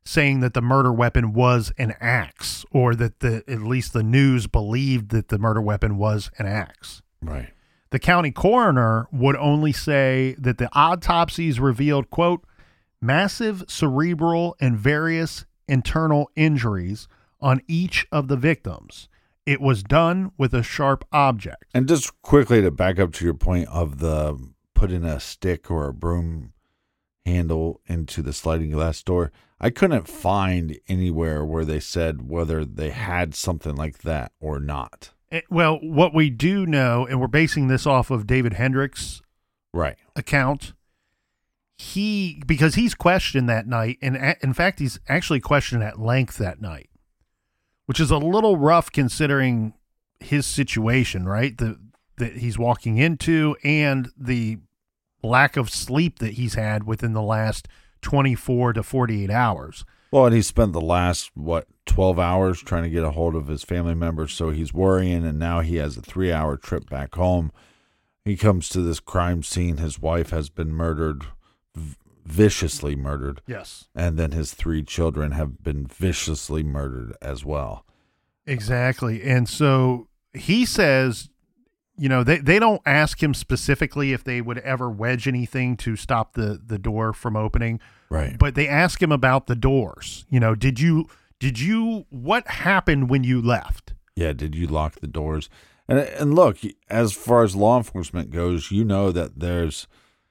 saying that the murder weapon was an axe, or that at least the news believed that the murder weapon was an axe. Right. The county coroner would only say that the autopsies revealed, quote, massive cerebral and various internal injuries on each of the victims. It was done with a sharp object. And just quickly to back up to your point of the putting a stick or a broom handle into the sliding glass door, I couldn't find anywhere where they said whether they had something like that or not. Well, what we do know, and we're basing this off of David Hendricks' right account, because he's questioned that night, and in fact, he's actually questioned at length that night, which is a little rough considering his situation, right? That he's walking into and the lack of sleep that he's had within the last 24 to 48 hours. Well, and he spent the last, 12 hours trying to get a hold of his family members, so he's worrying, and now he has a 3-hour trip back home. He comes to this crime scene. His wife has been murdered, viciously murdered. Yes. And then his 3 children have been viciously murdered as well. Exactly. And so he says, they don't ask him specifically if they would ever wedge anything to stop the door from opening. Right. But they ask him about the doors. Did you, what happened when you left? Yeah. Did you lock the doors? And look, as far as law enforcement goes, that there's,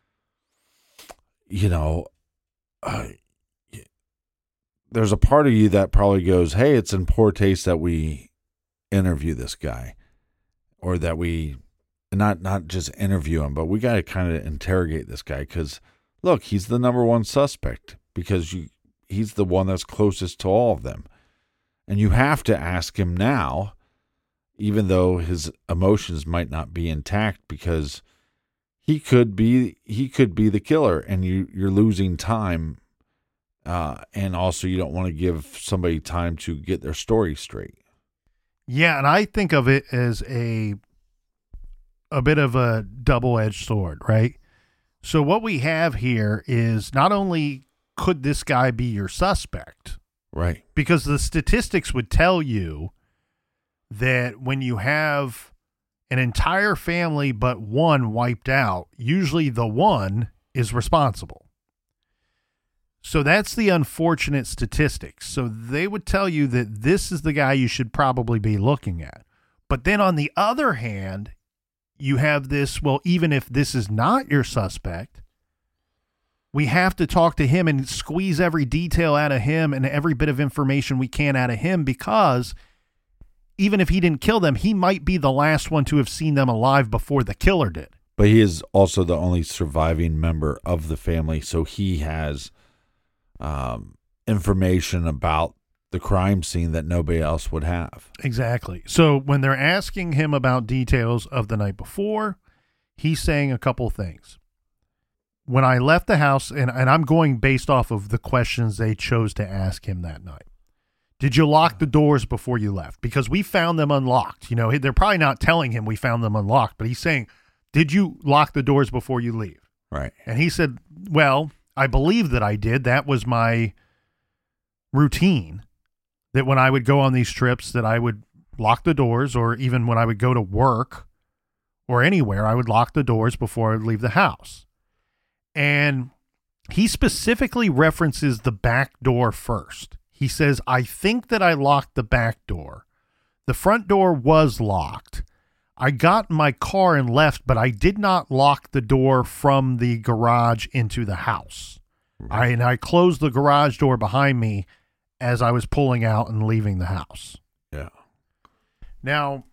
there's a part of you that probably goes, hey, it's in poor taste that we interview this guy, or that we not just interview him, but we got to kind of interrogate this guy, because look, he's the number one suspect, because he's the one that's closest to all of them. And you have to ask him now, even though his emotions might not be intact, because he could be the killer, and you're losing time. And also you don't want to give somebody time to get their story straight. Yeah. And I think of it as a bit of a double-edged sword, right? So what we have here is, not only could this guy be your suspect, right? Because the statistics would tell you that when you have an entire family but one wiped out, usually the one is responsible. So that's the unfortunate statistics. So they would tell you that this is the guy you should probably be looking at. But then on the other hand, you have this, well, even if this is not your suspect, we have to talk to him and squeeze every detail out of him and every bit of information we can out of him, because even if he didn't kill them, he might be the last one to have seen them alive before the killer did. But he is also the only surviving member of the family, so he has information about the crime scene that nobody else would have. Exactly. So when they're asking him about details of the night before, he's saying a couple things. When I left the house, and I'm going based off of the questions they chose to ask him that night. Did you lock the doors before you left? Because we found them unlocked. They're probably not telling him we found them unlocked, but he's saying, did you lock the doors before you leave? Right. And he said, well, I believe that I did. That was my routine, that when I would go on these trips, that I would lock the doors, or even when I would go to work or anywhere, I would lock the doors before I would leave the house. And he specifically references the back door first. He says, I think that I locked the back door. The front door was locked. I got in my car and left, but I did not lock the door from the garage into the house. I closed the garage door behind me as I was pulling out and leaving the house. Yeah. Now,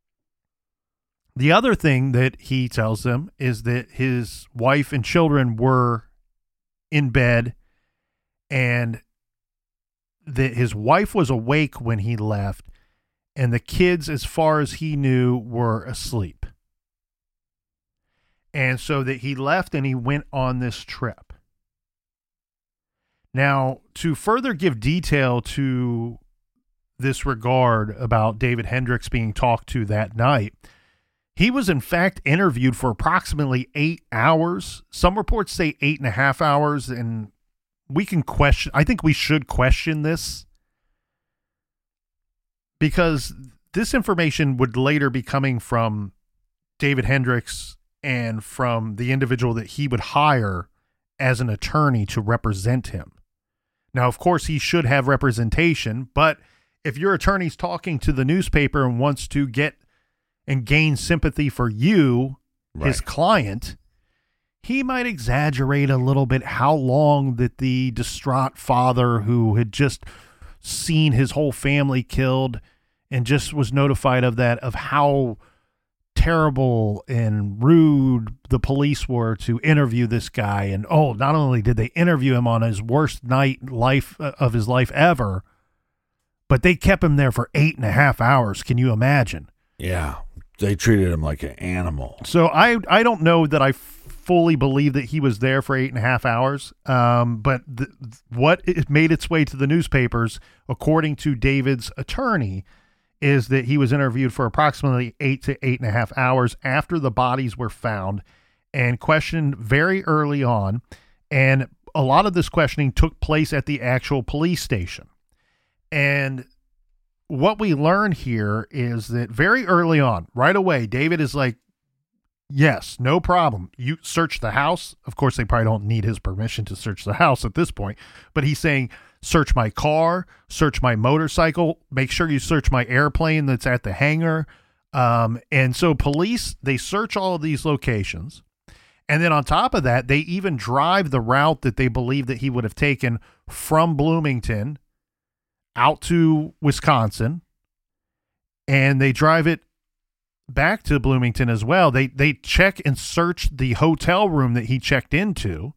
the other thing that he tells them is that his wife and children were in bed, and that his wife was awake when he left, and the kids, as far as he knew, were asleep. And so that he left and he went on this trip. Now, to further give detail to this regard about David Hendricks being talked to that night, he was in fact interviewed for approximately 8 hours. Some reports say 8.5 hours, and we can question, I think we should question this, because this information would later be coming from David Hendricks and from the individual that he would hire as an attorney to represent him. Now, of course, he should have representation, but if your attorney's talking to the newspaper and wants to get and gain sympathy for you, his client, he might exaggerate a little bit how long that the distraught father who had just seen his whole family killed and just was notified of that, of how terrible and rude the police were to interview this guy. And not only did they interview him on his worst night of his life ever, but they kept him there for 8.5 hours. Can you imagine? Yeah, they treated him like an animal. So I don't know that I fully believe that he was there for 8.5 hours. But what it made its way to the newspapers, according to David's attorney, is that he was interviewed for approximately 8 to 8.5 hours after the bodies were found and questioned very early on. And a lot of this questioning took place at the actual police station. And what we learn here is that very early on, right away, David is like, yes, no problem. You search the house. Of course, they probably don't need his permission to search the house at this point, but he's saying, search my car, search my motorcycle, make sure you search my airplane that's at the hangar. And so police, they search all of these locations. And then on top of that, they even drive the route that they believe that he would have taken from Bloomington out to Wisconsin. And they drive it back to Bloomington as well. They check and search the hotel room that he checked into.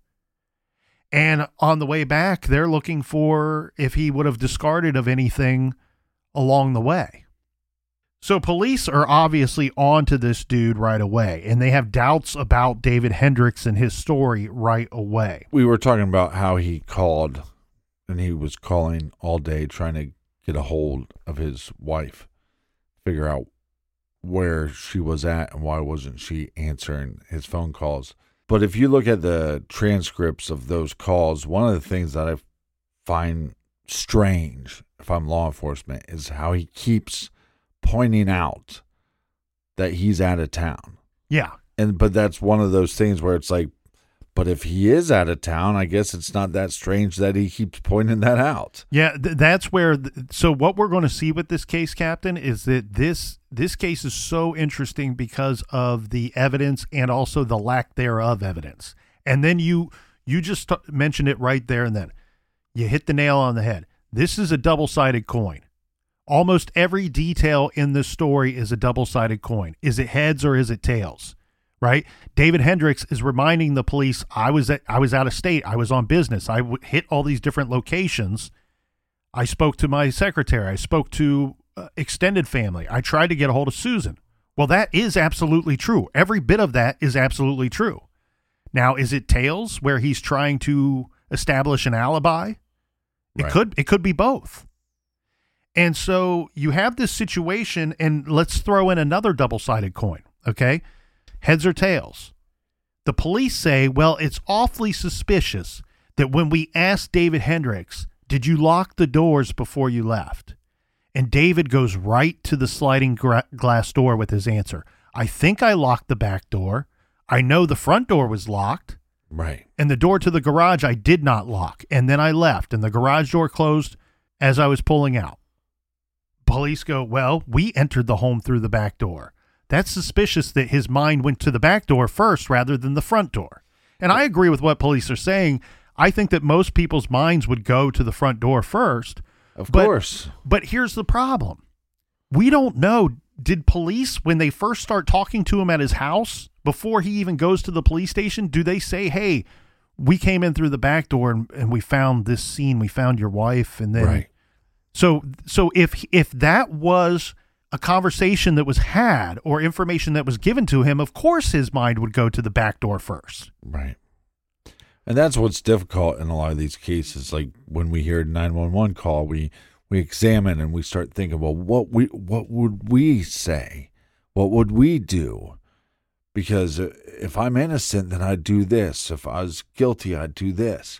And on the way back, they're looking for if he would have discarded of anything along the way. So police are obviously onto this dude right away, and they have doubts about David Hendricks and his story right away. We were talking about how he called, and he was calling all day trying to get a hold of his wife, figure out where she was at and why wasn't she answering his phone calls. But if you look at the transcripts of those calls, one of the things that I find strange, if I'm law enforcement, is how he keeps pointing out that he's out of town. Yeah. But that's one of those things where it's like, but if he is out of town, I guess it's not that strange that he keeps pointing that out. Yeah, that's where. So what we're going to see with this case, Captain, is that this case is so interesting because of the evidence and also the lack thereof evidence. And then you just mentioned it right there and then. You hit the nail on the head. This is a double-sided coin. Almost every detail in this story is a double-sided coin. Is it heads or is it tails? Right? David Hendricks is reminding the police, I was out of state. I was on business. I hit all these different locations. I spoke to my secretary. I spoke to extended family. I tried to get a hold of Susan. Well, that is absolutely true. Every bit of that is absolutely true. Now, is it tails where he's trying to establish an alibi? Right. It could be both. And so you have this situation, and let's throw in another double-sided coin, okay? Heads or tails? The police say, well, it's awfully suspicious that when we asked David Hendricks, did you lock the doors before you left? And David goes right to the sliding glass door with his answer. I think I locked the back door. I know the front door was locked. Right. And the door to the garage I did not lock. And then I left, and the garage door closed as I was pulling out. Police go, well, we entered the home through the back door. That's suspicious that his mind went to the back door first rather than the front door. And I agree with what police are saying. I think that most people's minds would go to the front door first. Of course. But here's the problem. We don't know. Did police, when they first start talking to him at his house, before he even goes to the police station, do they say, hey, we came in through the back door and we found this scene. We found your wife. And then, right. So if that was a conversation that was had or information that was given to him, of course his mind would go to the back door first. Right. And that's what's difficult in a lot of these cases. Like when we hear a 911 call, we examine and we start thinking, well, what would we say? What would we do? Because if I'm innocent, then I'd do this. If I was guilty, I'd do this.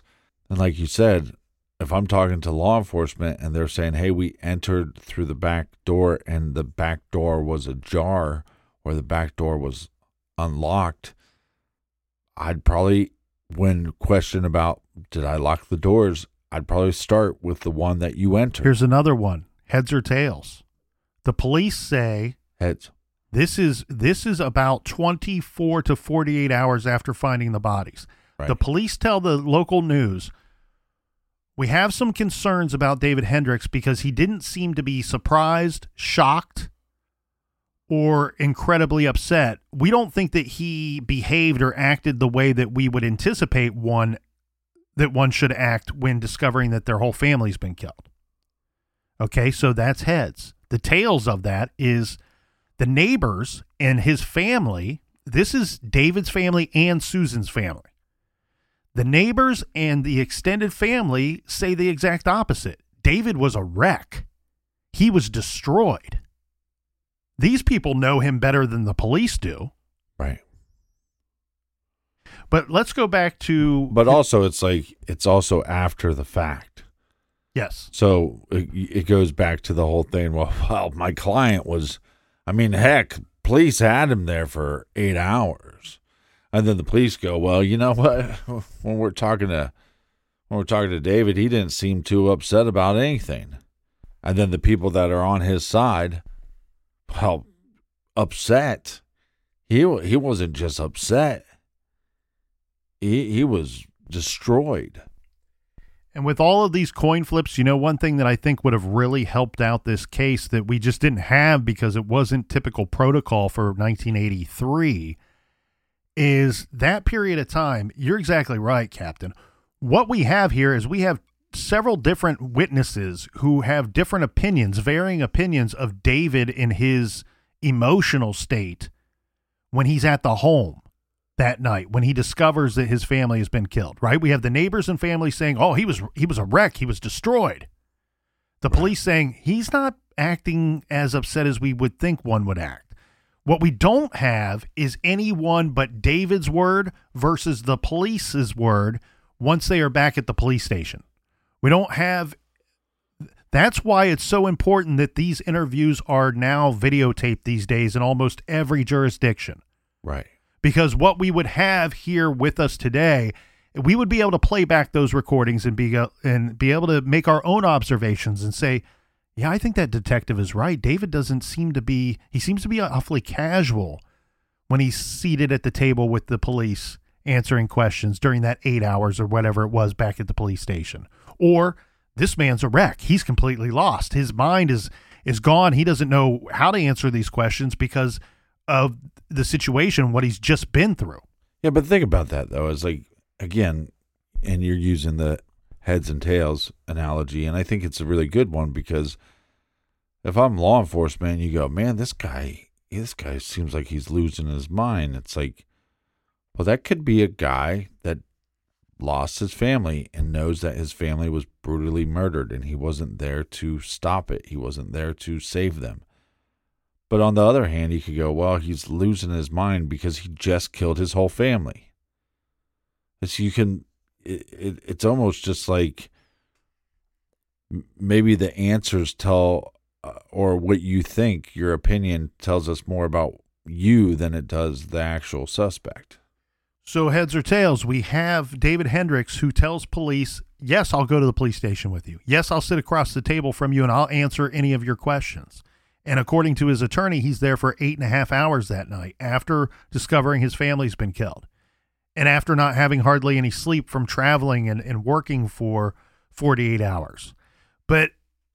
And like you said, if I'm talking to law enforcement and they're saying, hey, we entered through the back door and the back door was ajar or the back door was unlocked, I'd probably, when questioned about, did I lock the doors, I'd probably start with the one that you entered. Here's another one. Heads or tails? The police say Heads. This is about 24 to 48 hours after finding the bodies. Right. The police tell the local news, we have some concerns about David Hendricks because he didn't seem to be surprised, shocked, or incredibly upset. We don't think that he behaved or acted the way that we would anticipate one should act when discovering that their whole family's been killed. Okay, so that's heads. The tails of that is the neighbors and his family. This is David's family and Susan's family. The neighbors and the extended family say the exact opposite. David was a wreck. He was destroyed. These people know him better than the police do. Right. But let's go back to... But also, it's also after the fact. Yes. So it goes back to the whole thing. Well, my client was, I mean, heck, police had him there for 8 hours. And then the police go, well, you know what? When we're talking to David, he didn't seem too upset about anything. And then the people that are on his side, well, upset. He wasn't just upset. He was destroyed. And with all of these coin flips, one thing that I think would have really helped out this case that we just didn't have because it wasn't typical protocol for 1983 is that period of time. You're exactly right, Captain. What we have here is we have several different witnesses who have different opinions, varying opinions of David in his emotional state when he's at the home that night, when he discovers that his family has been killed, right? We have the neighbors and family saying, oh, he was a wreck. He was destroyed. The police saying he's not acting as upset as we would think one would act. What we don't have is anyone but David's word versus the police's word once they are back at the police station. We don't have. That's why it's so important that these interviews are now videotaped these days in almost every jurisdiction. Right. Because what we would have here with us today, we would be able to play back those recordings and be able to make our own observations and say, yeah, I think that detective is right. David he seems to be awfully casual when he's seated at the table with the police answering questions during that 8 hours or whatever it was back at the police station. Or this man's a wreck. He's completely lost. His mind is gone. He doesn't know how to answer these questions because of the situation, what he's just been through. Yeah, but think about that, though. It's like, again, and you're using the heads and tails analogy, and I think it's a really good one because if I'm law enforcement, you go, man, this guy seems like he's losing his mind. It's like, well, that could be a guy that lost his family and knows that his family was brutally murdered, and he wasn't there to stop it. He wasn't there to save them. But on the other hand, you could go, well, he's losing his mind because he just killed his whole family. It's almost just like maybe the answers tell, or what you think, your opinion tells us more about you than it does the actual suspect. So heads or tails, we have David Hendricks who tells police, yes, I'll go to the police station with you. Yes, I'll sit across the table from you and I'll answer any of your questions. And according to his attorney, he's there for 8.5 hours that night after discovering his family's been killed. And after not having hardly any sleep from traveling and working for 48 hours. But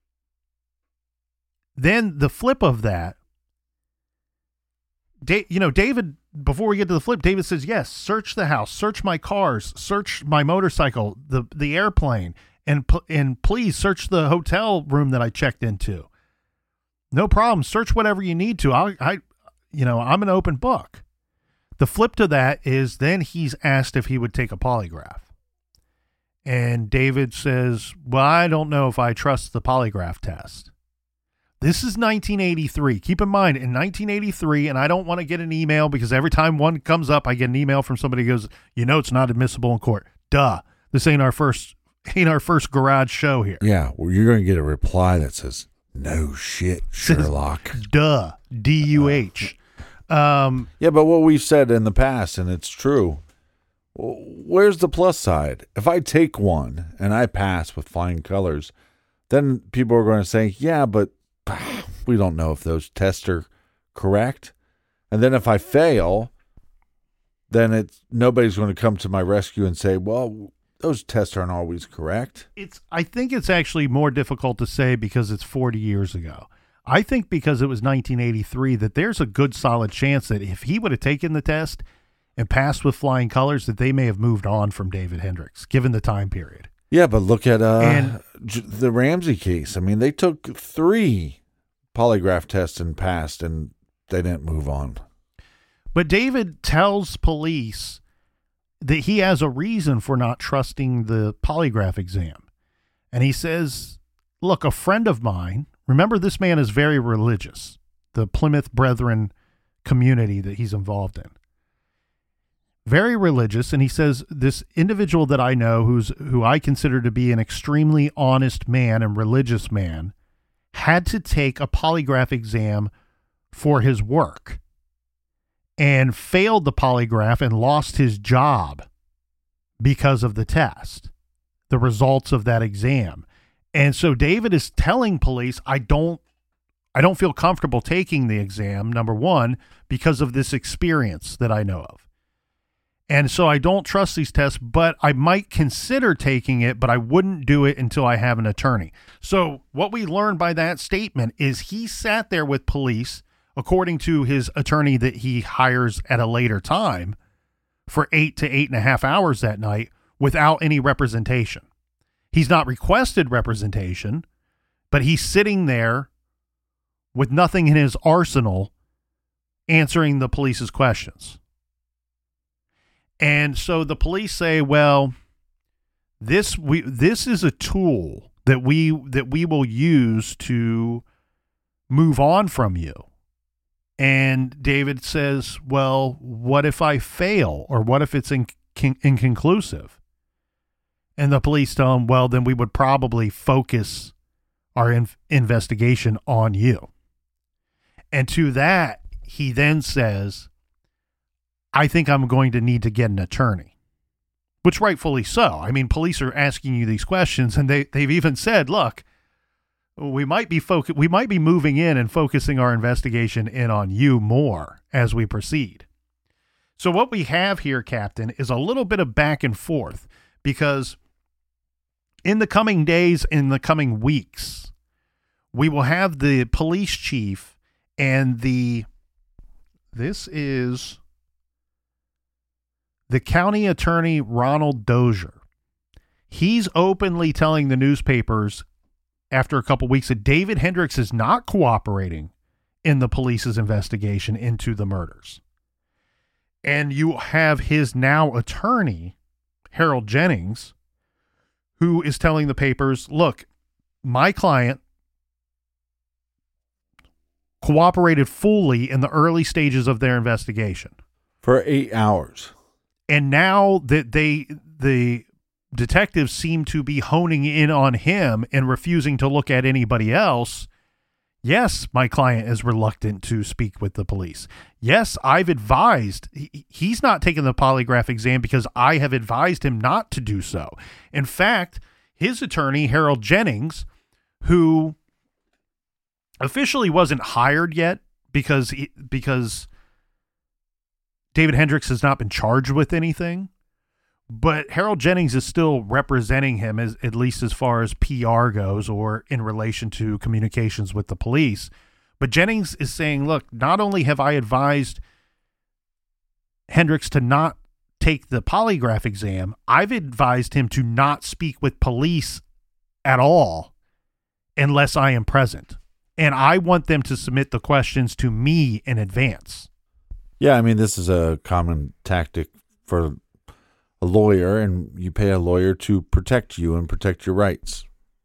then the flip of that, David, before we get to the flip, David says, yes, search the house, search my cars, search my motorcycle, the airplane, and please search the hotel room that I checked into. No problem. Search whatever you need to. I'm an open book. The flip to that is then he's asked if he would take a polygraph. And David says, well, I don't know if I trust the polygraph test. This is 1983. Keep in mind, in 1983, and I don't want to get an email because every time one comes up, I get an email from somebody who goes, it's not admissible in court. Duh. This ain't our first garage show here. Yeah, well, you're going to get a reply that says, "No shit, Sherlock." Duh, DUH. Yeah, but what we've said in the past, and it's true, where's the plus side? If I take one and I pass with flying colors, then people are going to say, yeah, but we don't know if those tests are correct. And then if I fail, then nobody's going to come to my rescue and say, well, those tests aren't always correct. I think it's actually more difficult to say because it's 40 years ago. I think because it was 1983 that there's a good solid chance that if he would have taken the test and passed with flying colors, that they may have moved on from David Hendricks, given the time period. Yeah, but look at the Ramsey case. I mean, they took 3 polygraph tests and passed, and they didn't move on. But David tells police that he has a reason for not trusting the polygraph exam. And he says, look, a friend of mine, remember this man is very religious, the Plymouth Brethren community that he's involved in. Very religious, and he says this individual that I know who I consider to be an extremely honest man and religious man had to take a polygraph exam for his work and failed the polygraph and lost his job because of the test, the results of that exam. And so David is telling police, I don't feel comfortable taking the exam, number one, because of this experience that I know of. And so I don't trust these tests, but I might consider taking it, but I wouldn't do it until I have an attorney. So what we learned by that statement is he sat there with police, according to his attorney that he hires at a later time, for 8 to 8.5 hours that night without any representation. He's not requested representation, but he's sitting there with nothing in his arsenal answering the police's questions. And so the police say, well, this is a tool that we will use to move on from you. And David says, well, what if I fail, or what if it's inconclusive? And the police tell him, well, then we would probably focus our investigation on you. And to that, he then says, I think I'm going to need to get an attorney, which rightfully so. I mean, police are asking you these questions, and they've even said, look, we might be moving in and focusing our investigation in on you more as we proceed. So what we have here, Captain, is a little bit of back and forth, because in the coming days, in the coming weeks, we will have the police chief and this is the county attorney, Ronald Dozier. He's openly telling the newspapers after a couple weeks that David Hendricks is not cooperating in the police's investigation into the murders. And you have his now attorney, Harold Jennings, who is telling the papers, look, my client cooperated fully in the early stages of their investigation. For 8 hours. And now that the detectives seem to be honing in on him and refusing to look at anybody else, yes, my client is reluctant to speak with the police. Yes, I've advised. He's not taking the polygraph exam because I have advised him not to do so. In fact, his attorney, Harold Jennings, who officially wasn't hired yet because David Hendricks has not been charged with anything, but Harold Jennings is still representing him, at least as far as PR goes or in relation to communications with the police. But Jennings is saying, look, not only have I advised Hendricks to not take the polygraph exam, I've advised him to not speak with police at all unless I am present. And I want them to submit the questions to me in advance. Yeah, I mean, this is a common tactic for a lawyer, and you pay a lawyer to protect you and protect your rights.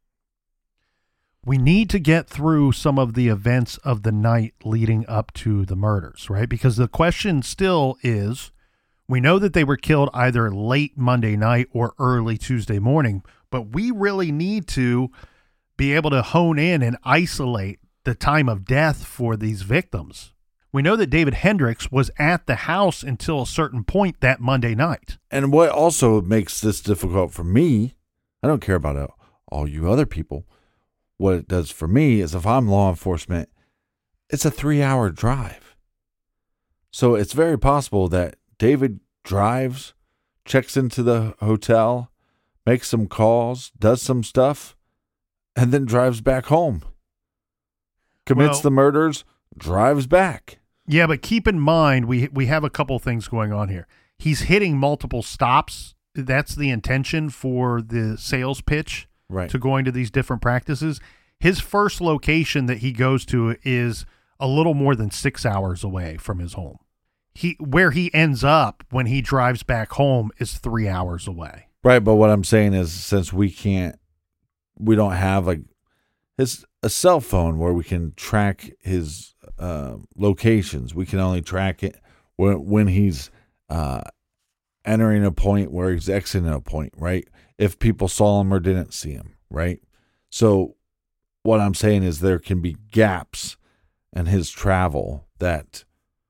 We need to get through some of the events of the night leading up to the murders, right? Because the question still is, we know that they were killed either late Monday night or early Tuesday morning. but we really need to be able to hone in and isolate the time of death for these victims. We know that David Hendricks was at the house until a certain point that Monday night. And what also makes this difficult for me, I don't care about all you other people. What it does for me is if I'm law enforcement, it's a 3-hour drive. So it's very possible that David drives, checks into the hotel, makes some calls, does some stuff, and then drives back home. Commits the murders, drives back. Yeah, but keep in mind, we have a couple things going on here. He's hitting multiple stops. That's the intention for the sales pitch to going to these different practices. His first location that he goes to is a little more than 6 hours away from his home. Where he ends up when he drives back home is 3 hours away. Right, but what I'm saying is since we don't have a cell phone where we can track his locations. We can only track it when he's entering a point, where he's exiting a point, right? If people saw him or didn't see him, right? So what I'm saying is there can be gaps in his travel that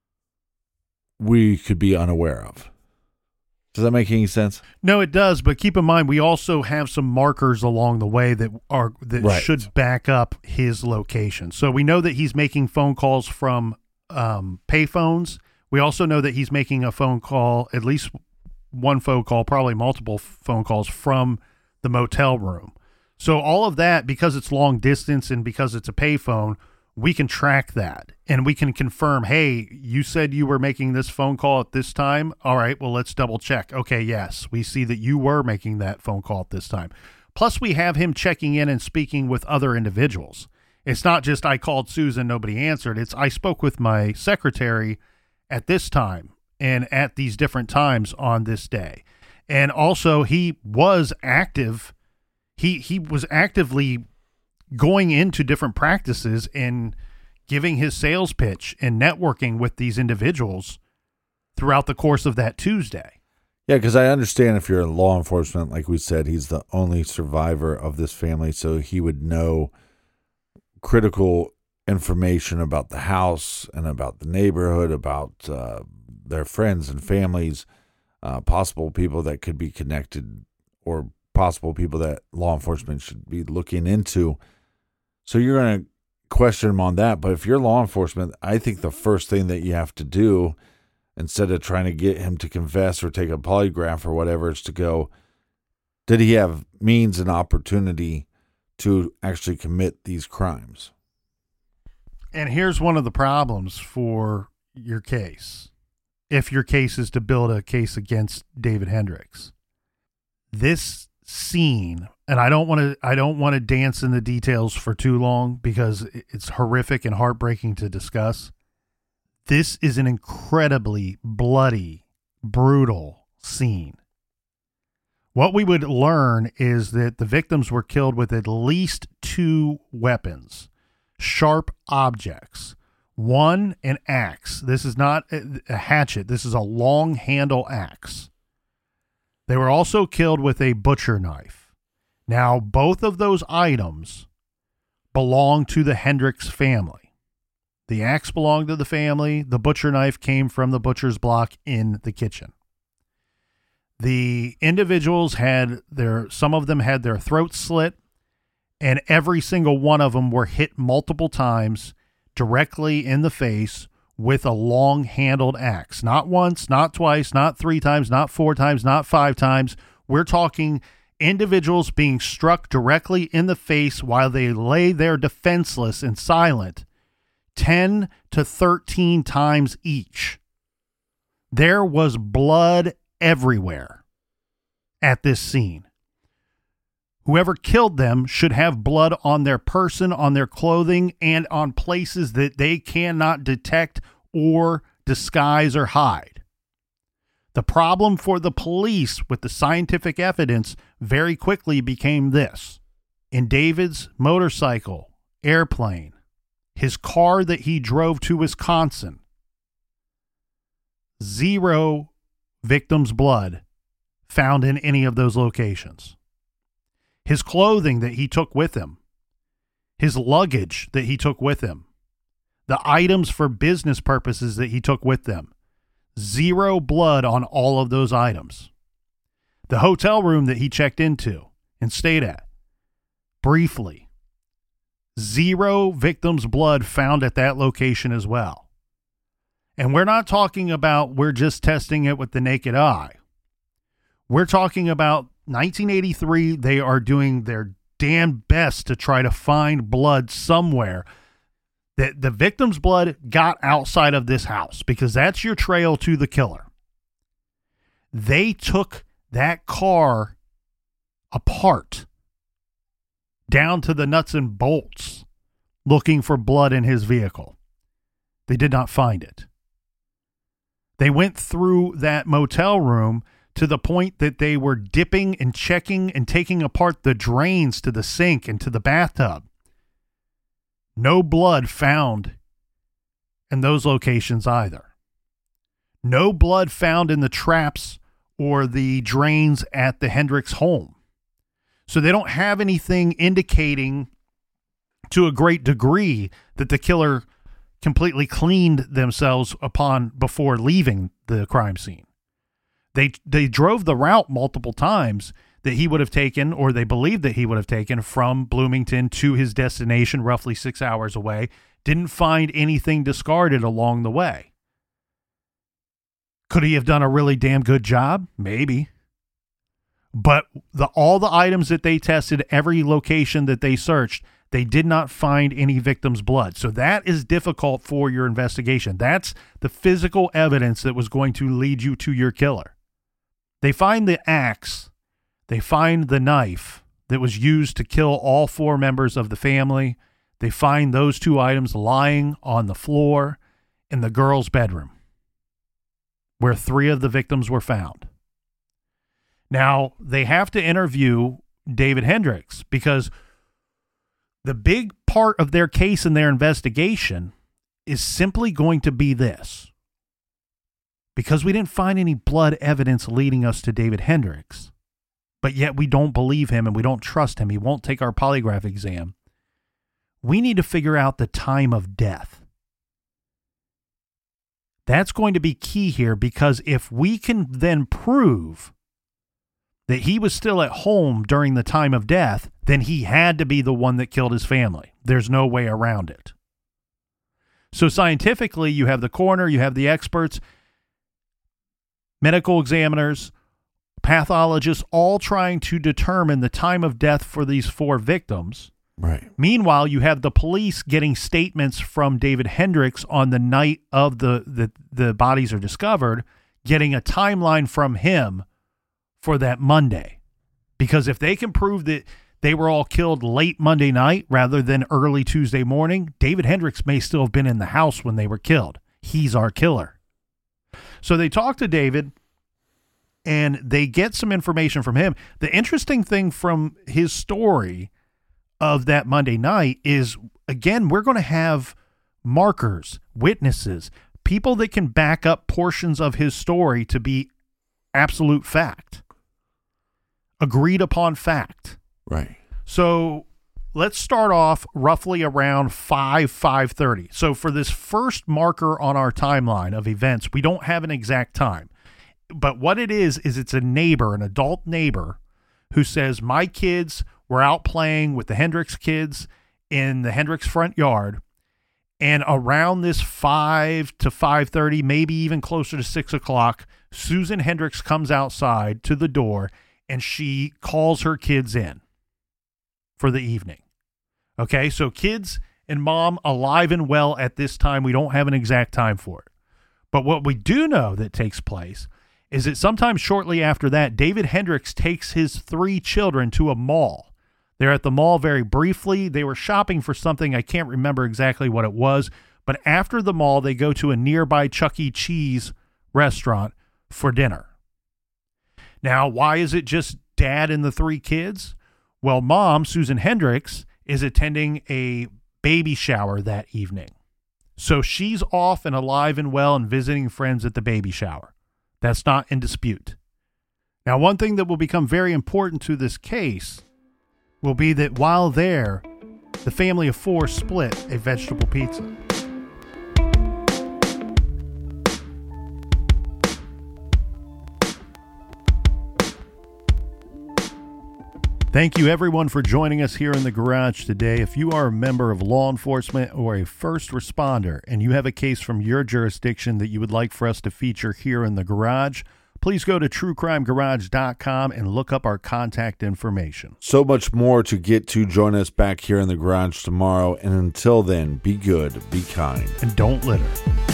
we could be unaware of. Does that make any sense? No, it does. But keep in mind, we also have some markers along the way that should back up his location. So we know that he's making phone calls from payphones. We also know that he's making a phone call, at least one phone call, probably multiple phone calls from the motel room. So all of that, because it's long distance and because it's a payphone, we can track that and we can confirm, hey, you said you were making this phone call at this time. All right, well, let's double check. Okay, yes, we see that you were making that phone call at this time. Plus, we have him checking in and speaking with other individuals. It's not just I called Susan, nobody answered. It's I spoke with my secretary at this time and at these different times on this day. And also, he was active. He was actively going into different practices and giving his sales pitch and networking with these individuals throughout the course of that Tuesday. Yeah, because I understand if you're in law enforcement, like we said, he's the only survivor of this family, so he would know critical information about the house and about the neighborhood, about their friends and families, possible people that could be connected or possible people that law enforcement should be looking into. So you're going to question him on that. But if you're law enforcement, I think the first thing that you have to do, instead of trying to get him to confess or take a polygraph or whatever, is to go, did he have means and opportunity to actually commit these crimes? And here's one of the problems for your case. If your case is to build a case against David Hendricks, this scene, and I don't want to dance in the details for too long because it's horrific and heartbreaking to discuss. This is an incredibly bloody, brutal scene. What we would learn is that the victims were killed with at least 2 weapons, sharp objects. One, an axe. This is not a hatchet. This is a long handle axe. They were also killed with a butcher knife. Now, both of those items belong to the Hendricks family. The axe belonged to the family. The butcher knife came from the butcher's block in the kitchen. The individuals some of them had their throats slit, and every single one of them were hit multiple times directly in the face with a long-handled axe. Not once, not twice, not 3 times, not 4 times, not 5 times. We're talking individuals being struck directly in the face while they lay there defenseless and silent, 10 to 13 times each. There was blood everywhere at this scene. Whoever killed them should have blood on their person, on their clothing, and on places that they cannot detect or disguise or hide. The problem for the police with the scientific evidence very quickly became this. In David's motorcycle, airplane, his car that he drove to Wisconsin, 0 victims' blood found in any of those locations. his clothing that he took with him, his luggage that he took with him, the items for business purposes that he took with them. Zero blood on all of those items. The hotel room that he checked into and stayed at, briefly, zero victims' blood found at that location as well. And we're not talking about we're just testing it with the naked eye. We're talking about 1983. They are doing their damn best to try to find blood somewhere. That the victim's blood got outside of this house, because that's your trail to the killer. They took that car apart down to the nuts and bolts looking for blood in his vehicle. They did not find it. They went through that motel room to the point that they were dipping and checking and taking apart the drains to the sink and to the bathtub. No blood found in those locations either. No blood found in the traps or the drains at the Hendricks home. So they don't have anything indicating to a great degree that the killer completely cleaned themselves before leaving the crime scene. They drove the route multiple times that he would have taken, or they believed that he would have taken, from Bloomington to his destination, roughly 6 hours away. Didn't find anything discarded along the way. Could he have done a really damn good job? Maybe. But all the items that they tested, every location that they searched, they did not find any victim's blood. So that is difficult for your investigation. That's the physical evidence that was going to lead you to your killer. They find the axe. They find the knife that was used to kill all 4 members of the family. They find those 2 items lying on the floor in the girl's bedroom, where 3 of the victims were found. Now, they have to interview David Hendricks, because the big part of their case and their investigation is simply going to be this. Because we didn't find any blood evidence leading us to David Hendricks, but yet we don't believe him and we don't trust him. He won't take our polygraph exam. We need to figure out the time of death. That's going to be key here, because if we can then prove that he was still at home during the time of death, then he had to be the one that killed his family. There's no way around it. So scientifically, you have the coroner, you have the experts, medical examiners, pathologists, all trying to determine the time of death for these 4 victims. Right. Meanwhile, you have the police getting statements from David Hendricks on the night of the bodies are discovered, getting a timeline from him for that Monday. Because if they can prove that they were all killed late Monday night rather than early Tuesday morning, David Hendricks may still have been in the house when they were killed. He's our killer. So they talk to David, and they get some information from him. The interesting thing from his story of that Monday night is, again, we're going to have markers, witnesses, people that can back up portions of his story to be absolute fact, agreed upon fact. Right. So let's start off roughly around 5:30. So for this first marker on our timeline of events, we don't have an exact time. But what it is it's a neighbor, an adult neighbor, who says, my kids were out playing with the Hendricks kids in the Hendricks front yard. And around this 5 to 5:30, maybe even closer to 6 o'clock, Susan Hendricks comes outside to the door, and she calls her kids in for the evening. Okay, so kids and mom alive and well at this time. We don't have an exact time for it. But what we do know that takes place is that sometime shortly after that, David Hendricks takes his 3 children to a mall. They're at the mall very briefly. They were shopping for something. I can't remember exactly what it was. But after the mall, they go to a nearby Chuck E. Cheese restaurant for dinner. Now, why is it just dad and the 3 kids? Well, mom, Susan Hendricks, is attending a baby shower that evening. So she's off and alive and well and visiting friends at the baby shower. That's not in dispute. Now, one thing that will become very important to this case will be that while there, the family of four split a vegetable pizza. Thank you, everyone, for joining us here in the garage today. If you are a member of law enforcement or a first responder and you have a case from your jurisdiction that you would like for us to feature here in the garage, please go to truecrimegarage.com and look up our contact information. So much more to get to. Join us back here in the garage tomorrow. And until then, be good, be kind, and don't litter.